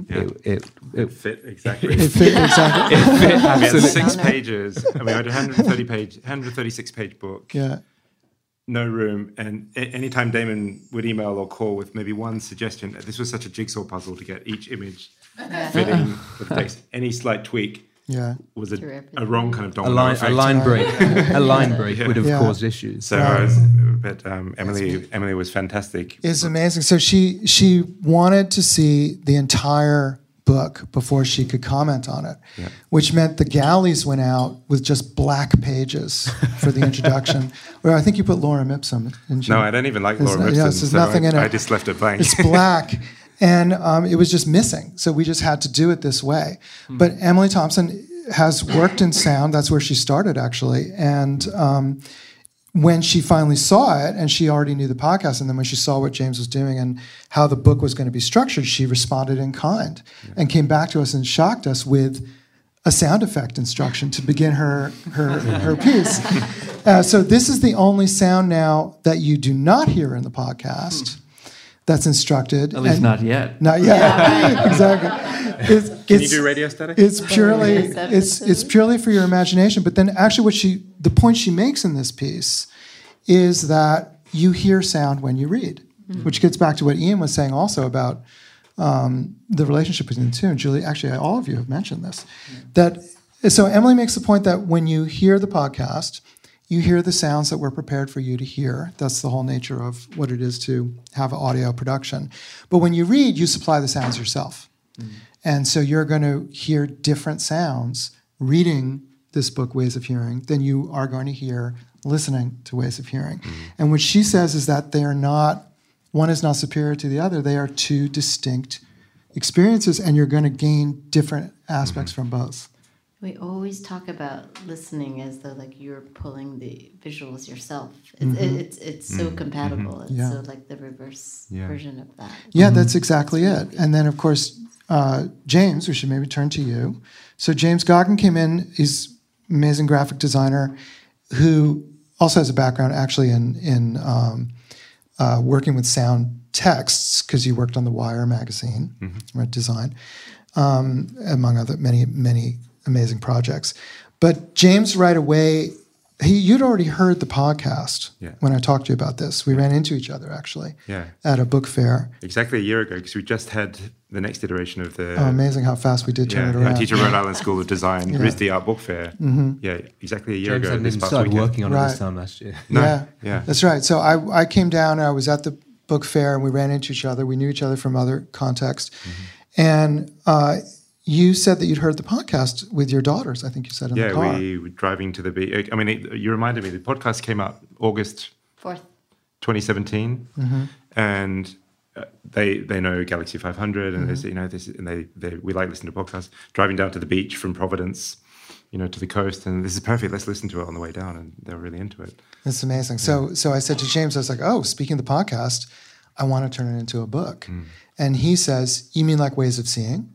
it fit exactly. It fit exactly. It fit We had absolutely. 6 pages. I mean, I had a 136-page book. Yeah. No room, and anytime Damon would email or call with maybe one suggestion, this was such a jigsaw puzzle to get each image fitting with the text. Any slight tweak was a wrong kind of domino effect. A line break would have caused issues. So, Emily was fantastic. It's amazing. So she wanted to see the entire book before she could comment on it, which meant the galleys went out with just black pages for the introduction. Where I think you put Lorem Ipsum. No, I don't even like Lorem Ipsum. There's nothing in it. I just left it blank. It's black. And it was just missing. So we just had to do it this way. But Emily Thompson has worked in sound. That's where she started, actually. And when she finally saw it, and she already knew the podcast, and then when she saw what James was doing and how the book was going to be structured, she responded in kind and came back to us and shocked us with a sound effect instruction to begin her piece. So this is the only sound now that you do not hear in the podcast that's instructed. At least not yet. Not yet. Yeah, exactly. Can you do radio static? It's purely for your imagination. But then actually the point she makes in this piece is that you hear sound when you read, which gets back to what Ian was saying also about the relationship between the two. And Julie, actually, all of you have mentioned this. So Emily makes the point that when you hear the podcast, you hear the sounds that were prepared for you to hear. That's the whole nature of what it is to have audio production. But when you read, you supply the sounds yourself. And so you're going to hear different sounds reading this book, Ways of Hearing, than you are going to hear listening to Ways of Hearing. And what she says is that one is not superior to the other. They are two distinct experiences, and you're going to gain different aspects from both. We always talk about listening as though like you're pulling the visuals yourself. It's so compatible. It's so like the reverse version of that. Yeah, that's exactly it. And then, of course, James, we should maybe turn to you. So James Goggin came in. He's an amazing graphic designer who also has a background actually in working with sound texts, because you worked on the Wire magazine, design, among other many amazing projects. But James right away, you'd already heard the podcast when I talked to you about this. We ran into each other, actually, at a book fair. Exactly a year ago, because we just had the next iteration of the... Oh, amazing how fast we did turn it around. I teach at Rhode Island School of Design, RISD Art Book Fair. Yeah, exactly a year ago. James hadn't started working on it this time last year. No. That's right. So I came down, and I was at the book fair, and we ran into each other. We knew each other from other context. And you said that you'd heard the podcast with your daughters, I think you said in the car. Yeah, we were driving to the beach. I mean, you reminded me, the podcast came out August 4th, 2017. And they know Galaxy 500, and they say, we like listening to podcasts. Driving down to the beach from Providence, to the coast, and this is perfect. Let's listen to it on the way down, and they were really into it. That's amazing. So I said to James, I was like, oh, speaking of the podcast, I want to turn it into a book. And he says, you mean like Ways of Seeing?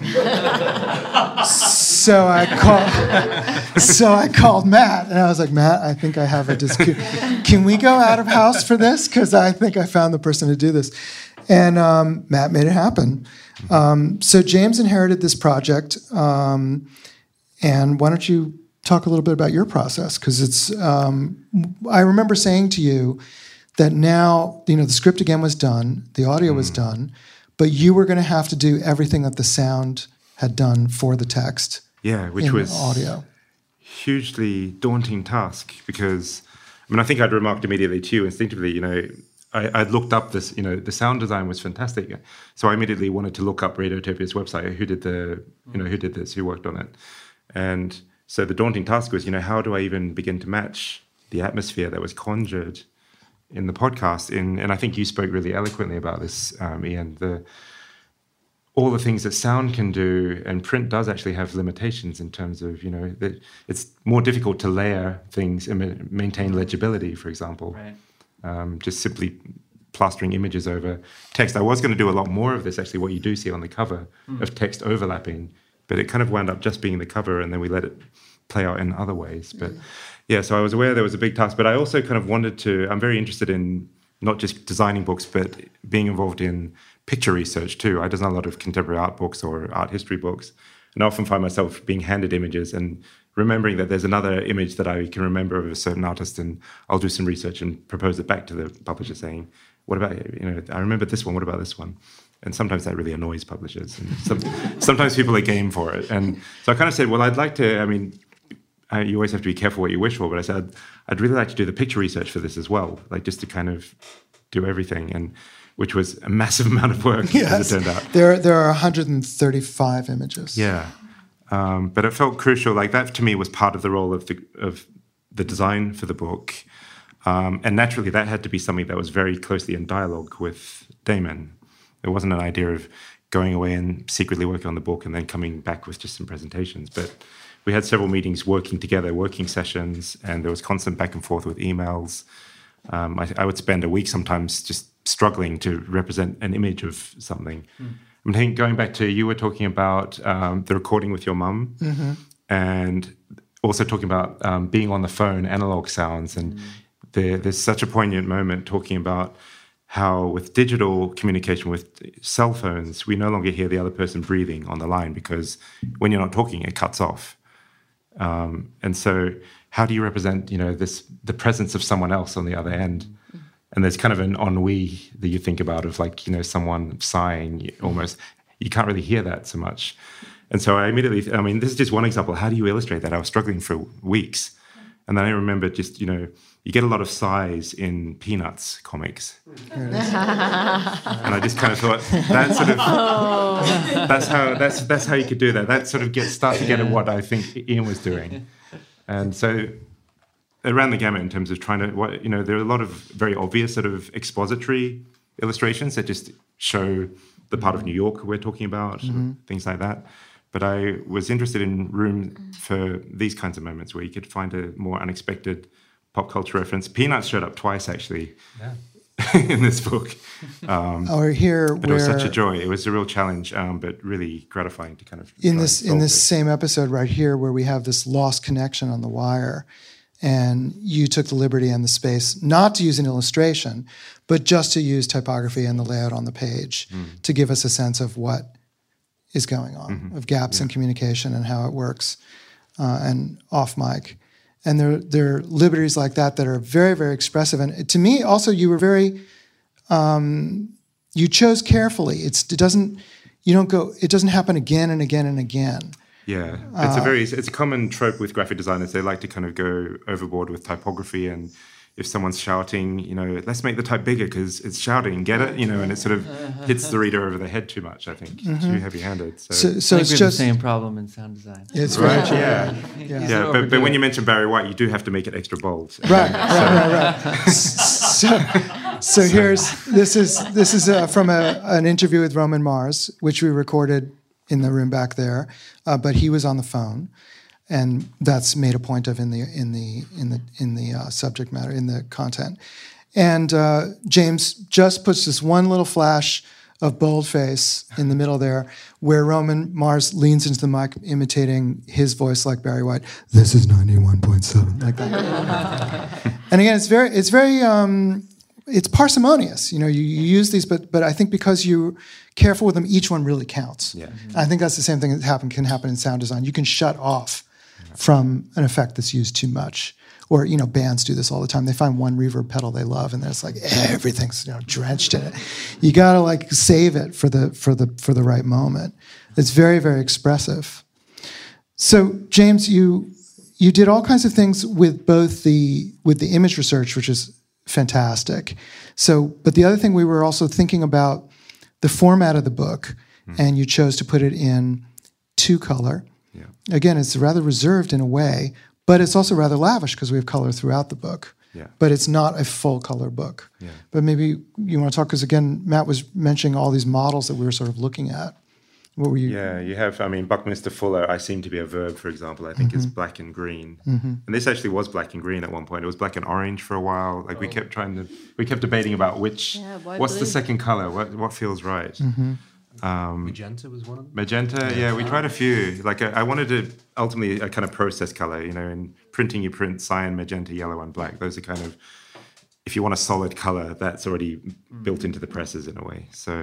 So I called Matt, and I was like, Matt, I think I have a dispute. Can we go out of house for this? Because I think I found the person to do this. And Matt made it happen. So James inherited this project. And why don't you talk a little bit about your process? Because it's, I remember saying to you that now, the script again was done, the audio was done, but you were going to have to do everything that the sound had done for the text. Yeah, which was audio. Hugely daunting task, because, I think I'd remarked immediately to you instinctively, I'd looked up this, the sound design was fantastic. So I immediately wanted to look up Radiotopia's website, who did this, who worked on it. And so the daunting task was, how do I even begin to match the atmosphere that was conjured in the podcast? And I think you spoke really eloquently about this, Ian, all the things that sound can do, and print does actually have limitations in terms of, that it's more difficult to layer things and maintain legibility, for example. Right. Just simply plastering images over text. I was going to do a lot more of this, actually, what you do see on the cover of text overlapping, but it kind of wound up just being the cover, and then we let it play out in other ways. But yeah, so I was aware there was a big task, but I also kind of wanted to, I'm very interested in not just designing books, but being involved in picture research too. I design a lot of contemporary art books or art history books, and I often find myself being handed images and remembering that there's another image that I can remember of a certain artist, and I'll do some research and propose it back to the publisher saying, what about, I remember this one, what about this one? And sometimes that really annoys publishers. And sometimes people are game for it. And so I kind of said, well, I'd like to, you always have to be careful what you wish for, but I said, I'd really like to do the picture research for this as well, like just to kind of do everything, and which was a massive amount of work, as it turned out. There are 135 images. Yeah. But it felt crucial. Like that to me was part of the role of the design for the book. And naturally that had to be something that was very closely in dialogue with Damon. It wasn't an idea of going away and secretly working on the book and then coming back with just some presentations. But we had several meetings working together, working sessions, and there was constant back and forth with emails. I would spend a week sometimes just struggling to represent an image of something. I think going back to, you were talking about the recording with your mum, and also talking about being on the phone, analog sounds, and there's such a poignant moment talking about how with digital communication with cell phones, we no longer hear the other person breathing on the line, because when you're not talking, it cuts off. And so how do you represent, the presence of someone else on the other end? And there's kind of an ennui that you think about of someone sighing almost. You can't really hear that so much. And so I immediately, this is just one example. How do you illustrate that? I was struggling for weeks. And then I remember just, you get a lot of sighs in Peanuts comics. And I just kind of thought, that sort of, that's how you could do that. That sort of starts to get at what I think Ian was doing. And so it ran the gamut in terms of trying to, there are a lot of very obvious sort of expository illustrations that just show the part of New York we're talking about, things like that. But I was interested in room for these kinds of moments where you could find a more unexpected pop culture reference. Peanuts showed up twice, actually, in this book. Or here, but it was such a joy. It was a real challenge, but really gratifying to kind of in this same episode right here, where we have this lost connection on the wire, and you took the liberty and the space not to use an illustration, but just to use typography and the layout on the page to give us a sense of what is going on, of gaps in communication and how it works, and off mic. And there are liberties like that are very, very expressive. And to me, also, you were very, you chose carefully. It doesn't happen again and again and again. Yeah, it's a common trope with graphic designers. They like to kind of go overboard with typography, and if someone's shouting, let's make the type bigger because it's shouting, get it, and it sort of hits the reader over the head too much, I think, too heavy-handed. So it's just the same problem in sound design. It's right, But when you mention Barry White, you do have to make it extra bold. Right. So this is from an interview with Roman Mars, which we recorded in the room back there, but he was on the phone. And that's made a point of in the subject matter, in the content. And James just puts this one little flash of boldface in the middle there, where Roman Mars leans into the mic, imitating his voice like Barry White. This is 91.7, like that. And again, it's very it's parsimonious. You use these, but I think because you're careful with them, each one really counts. Yeah. I think that's the same thing that can happen in sound design. You can shut off from an effect that's used too much. Or, bands do this all the time. They find one reverb pedal they love, and it's like everything's drenched in it. You gotta save it for the right moment. It's very, very expressive. So, James, you did all kinds of things with both the image research, which is fantastic. So, but the other thing, we were also thinking about the format of the book, and you chose to put it in 2-color. Yeah. Again, it's rather reserved in a way, but it's also rather lavish because we have color throughout the book. Yeah. But it's not a full color book. Yeah. But maybe you want to talk, because again, Matt was mentioning all these models that we were sort of looking at. What were you? Yeah, you have, Buckminster Fuller, I seem to be a verb, for example, I think is black and green. And this actually was black and green at one point. It was black and orange for a while. We kept debating about what's the second color, what feels right. Magenta was one of them. Magenta, yeah, we tried a few. Like I wanted to ultimately a kind of process color, in printing you print cyan, magenta, yellow, and black. Those are kind of, if you want a solid color, that's already built into the presses in a way. So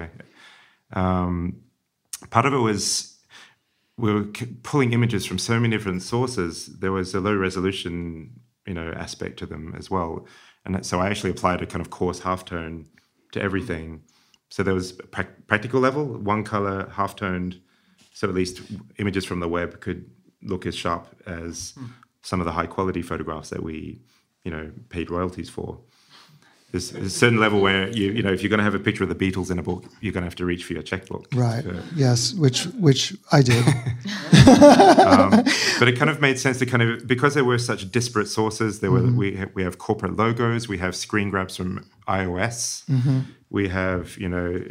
part of it was we were pulling images from so many different sources. There was a low resolution, aspect to them as well. And so I actually applied a kind of coarse halftone to everything. So there was a practical level, one color, half-toned, so at least images from the web could look as sharp as some of the high-quality photographs that we, paid royalties for. There's a certain level where, if you're going to have a picture of the Beatles in a book, you're going to have to reach for your checkbook. Right, yes, which I did. But it kind of made sense to because there were such disparate sources, there were we have corporate logos, we have screen grabs from iOS, we have,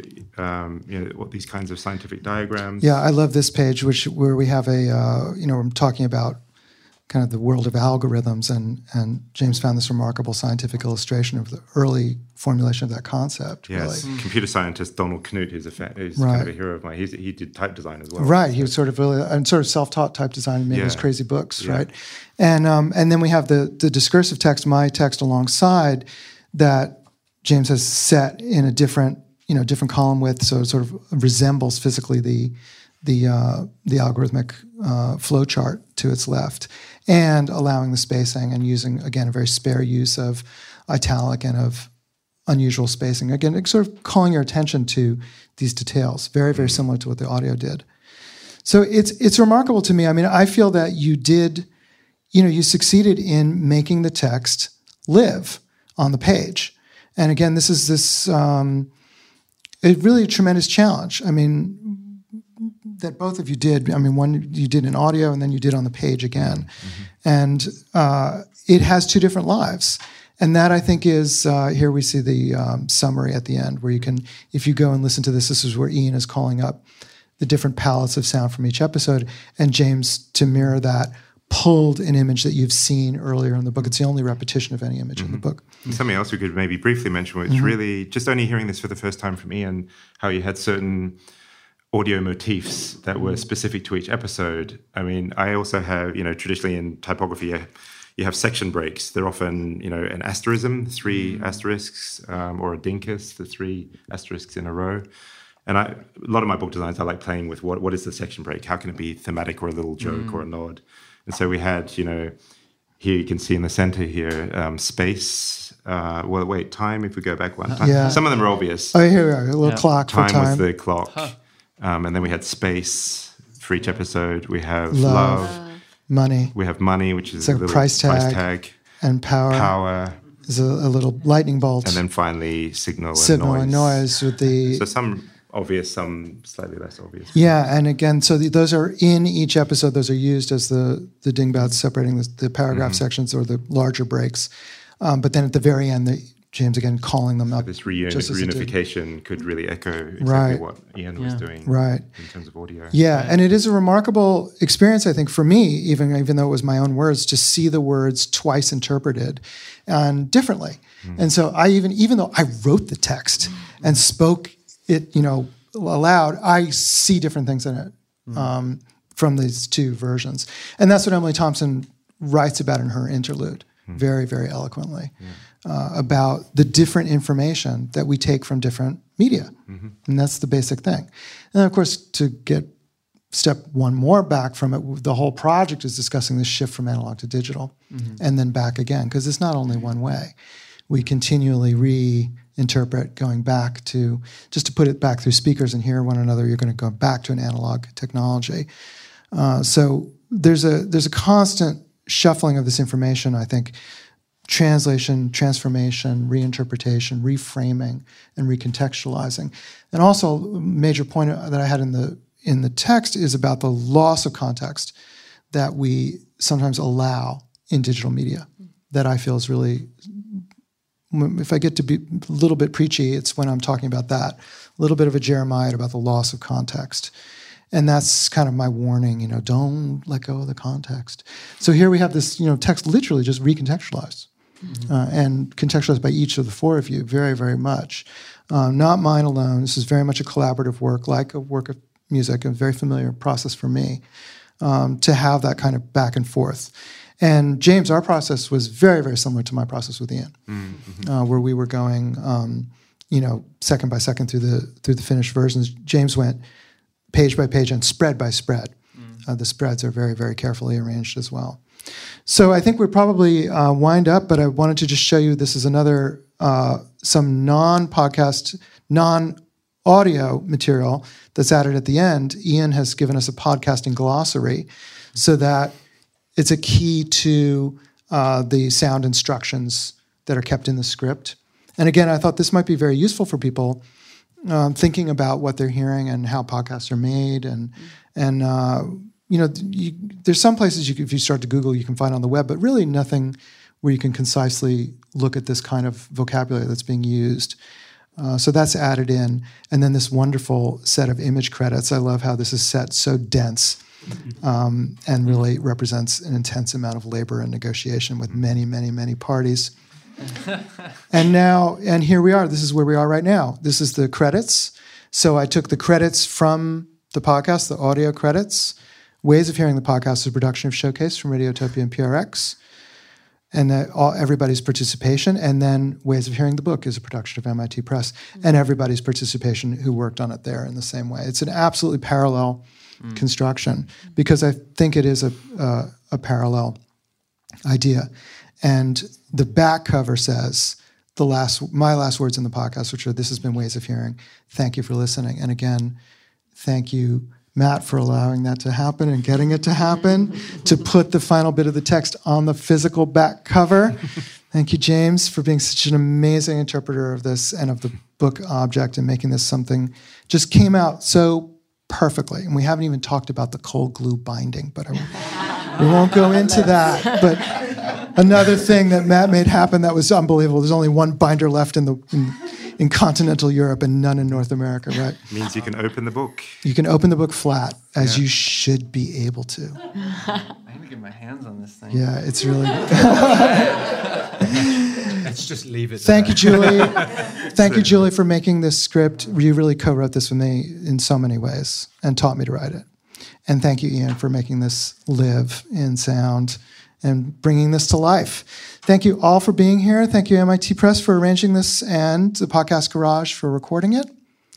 these kinds of scientific diagrams. Yeah, I love this page, where we have I'm talking about kind of the world of algorithms, and James found this remarkable scientific illustration of the early formulation of that concept. Yes, really. Computer scientist Donald Knuth is kind of a hero of mine. He did type design as well. Right, he was sort of self-taught type design and made those crazy books, right? And then we have the discursive text, my text alongside that James has set in a different column width, so it sort of resembles physically the algorithmic flow chart to its left, and allowing the spacing and using, again, a very spare use of italic and of unusual spacing. Again, sort of calling your attention to these details, very, very similar to what the audio did. So it's remarkable to me. I mean, I feel that you succeeded in making the text live on the page. And again, this is really a tremendous challenge. I mean, that both of you did. I mean, one you did in audio and then you did on the page again. And it has two different lives. And that, I think, is, here we see the summary at the end, where you can, if you go and listen to this is where Ian is calling up the different palettes of sound from each episode. And James, to mirror that, pulled an image that you've seen earlier in the book. It's the only repetition of any image in the book. And something else we could maybe briefly mention was really, just only hearing this for the first time from Ian, how you had certain audio motifs that were specific to each episode. I mean, I also have, traditionally in typography, you have section breaks. They're often, an asterism, 3 asterisks, or a dinkus, the 3 asterisks in a row. And a lot of my book designs, I like playing with what is the section break? How can it be thematic or a little joke or a nod? And so we had, here you can see in the center here, space. Time, if we go back one time. Yeah. Some of them are obvious. Oh, here we are, a little clock for time. Time was the clock. And then we had space for each episode. We have love. Money. We have money, which is a little price tag. And power. Power. Is a little lightning bolt. And then finally signal and noise with the... So some obvious, some slightly less obvious. Yeah, and again, so those are in each episode. Those are used as the dingbats separating the paragraph sections or the larger breaks. But then at the very end, James again calling them up. So this reunification could really echo exactly what Ian was doing in terms of audio. Yeah, and it is a remarkable experience, I think, for me, even though it was my own words, to see the words twice interpreted and differently. And so I even though I wrote the text and spoke it, aloud, I see different things in it from these two versions. And that's what Emily Thompson writes about in her interlude, very, very eloquently. About the different information that we take from different media. And that's the basic thing. And of course, to get step one more back from it, the whole project is discussing this shift from analog to digital and then back again, because it's not only one way. We continually reinterpret, going back to, just to put it back through speakers and hear one another, you're going to go back to an analog technology. So there's a constant shuffling of this information, I think, translation, transformation, reinterpretation, reframing, and recontextualizing. And also a major point that I had in the text is about the loss of context that we sometimes allow in digital media that I feel is really, if I get to be a little bit preachy, it's when I'm talking about that, a little bit of a Jeremiah about the loss of context. And that's kind of my warning, don't let go of the context. So here we have this, text literally just recontextualized. and contextualized by each of the four of you very, very much. Not mine alone. This is very much a collaborative work, like a work of music, a very familiar process for me, to have that kind of back and forth. And James, our process was very, very similar to my process with Ian, where we were going, second by second through the finished versions. James went page by page and spread by spread. The spreads are very, very carefully arranged as well. So I think we're probably wind up, but I wanted to just show you this is another some non-podcast, non-audio material that's added at the end. Ian has given us a podcasting glossary so that it's a key to the sound instructions that are kept in the script. And again, I thought this might be very useful for people thinking about what they're hearing and how podcasts are made. And there's some places if you start to Google, you can find on the web, but really nothing where you can concisely look at this kind of vocabulary that's being used. So that's added in. And then this wonderful set of image credits. I love how this is set so dense and really represents an intense amount of labor and negotiation with many, many, many parties. And here we are. This is where we are right now. This is the credits. So I took the credits from the podcast, the audio credits. Ways of Hearing the Podcast is a production of Showcase from Radiotopia and PRX. And everybody's participation. And then Ways of Hearing the Book is a production of MIT Press. And everybody's participation who worked on it there in the same way. It's an absolutely parallel construction because I think it is a parallel idea. And the back cover says, my last words in the podcast, which are, this has been Ways of Hearing. Thank you for listening. And again, thank you, Matt, for allowing that to happen and getting it to happen, to put the final bit of the text on the physical back cover. Thank you, James, for being such an amazing interpreter of this and of the book object and making this something just came out so perfectly. And we haven't even talked about the cold glue binding, but we won't go into that. But another thing that Matt made happen that was unbelievable. There's only one binder left in continental Europe and none in North America, right? Means you can open the book. You can open the book flat, as you should be able to. I need to get my hands on this thing. Yeah, it's really good. Let's just leave it Thank you, Julie. Thank you, Julie, for making this script. You really co-wrote this with me in so many ways and taught me to write it. And thank you, Ian, for making this live in sound and bringing this to life. Thank you all for being here. Thank you, MIT Press, for arranging this and the Podcast Garage for recording it.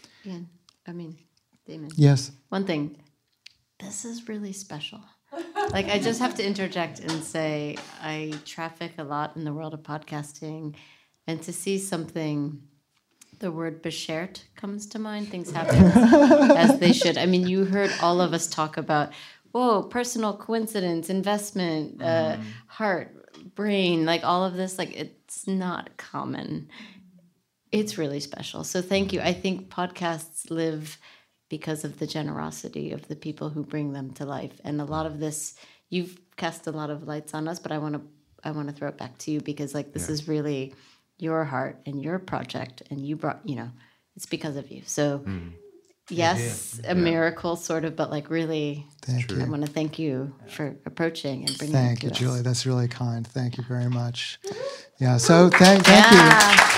Damon. Yes. One thing, this is really special. I just have to interject and say I traffic a lot in the world of podcasting, and to see something, the word beschert comes to mind. Things happen as they should. I mean, you heard all of us talk about, personal coincidence, investment, heart, brain, all of this. It's not common. It's really special. So thank you. I think podcasts live because of the generosity of the people who bring them to life. And a lot of this, you've cast a lot of lights on us, but I want to throw it back to you because this is really your heart and your project, and you brought, it's because of you. So yes, a miracle sort of, but really, thank you. I want to thank you for approaching and bringing it Thank to you, us. Julie. That's really kind. Thank you very much. Yeah, so thank you.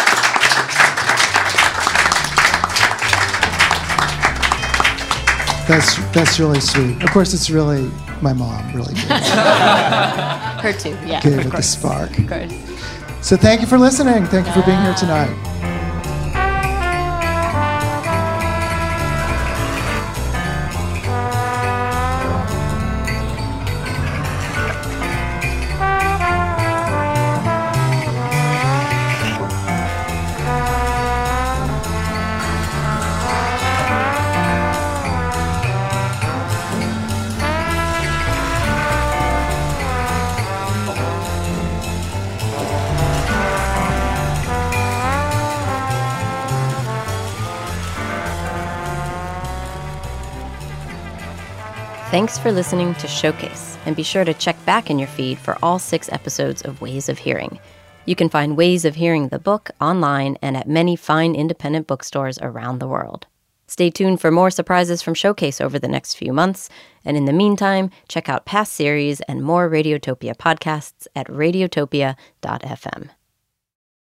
That's really sweet. Of course, it's really my mom. Really gave Her too. Yeah. Gave it the spark. Of course. So thank you for listening. Thank you for being here tonight. Thanks for listening to Showcase, and be sure to check back in your feed for all 6 episodes of Ways of Hearing. You can find Ways of Hearing the book online and at many fine independent bookstores around the world. Stay tuned for more surprises from Showcase over the next few months. And in the meantime, check out past series and more Radiotopia podcasts at radiotopia.fm.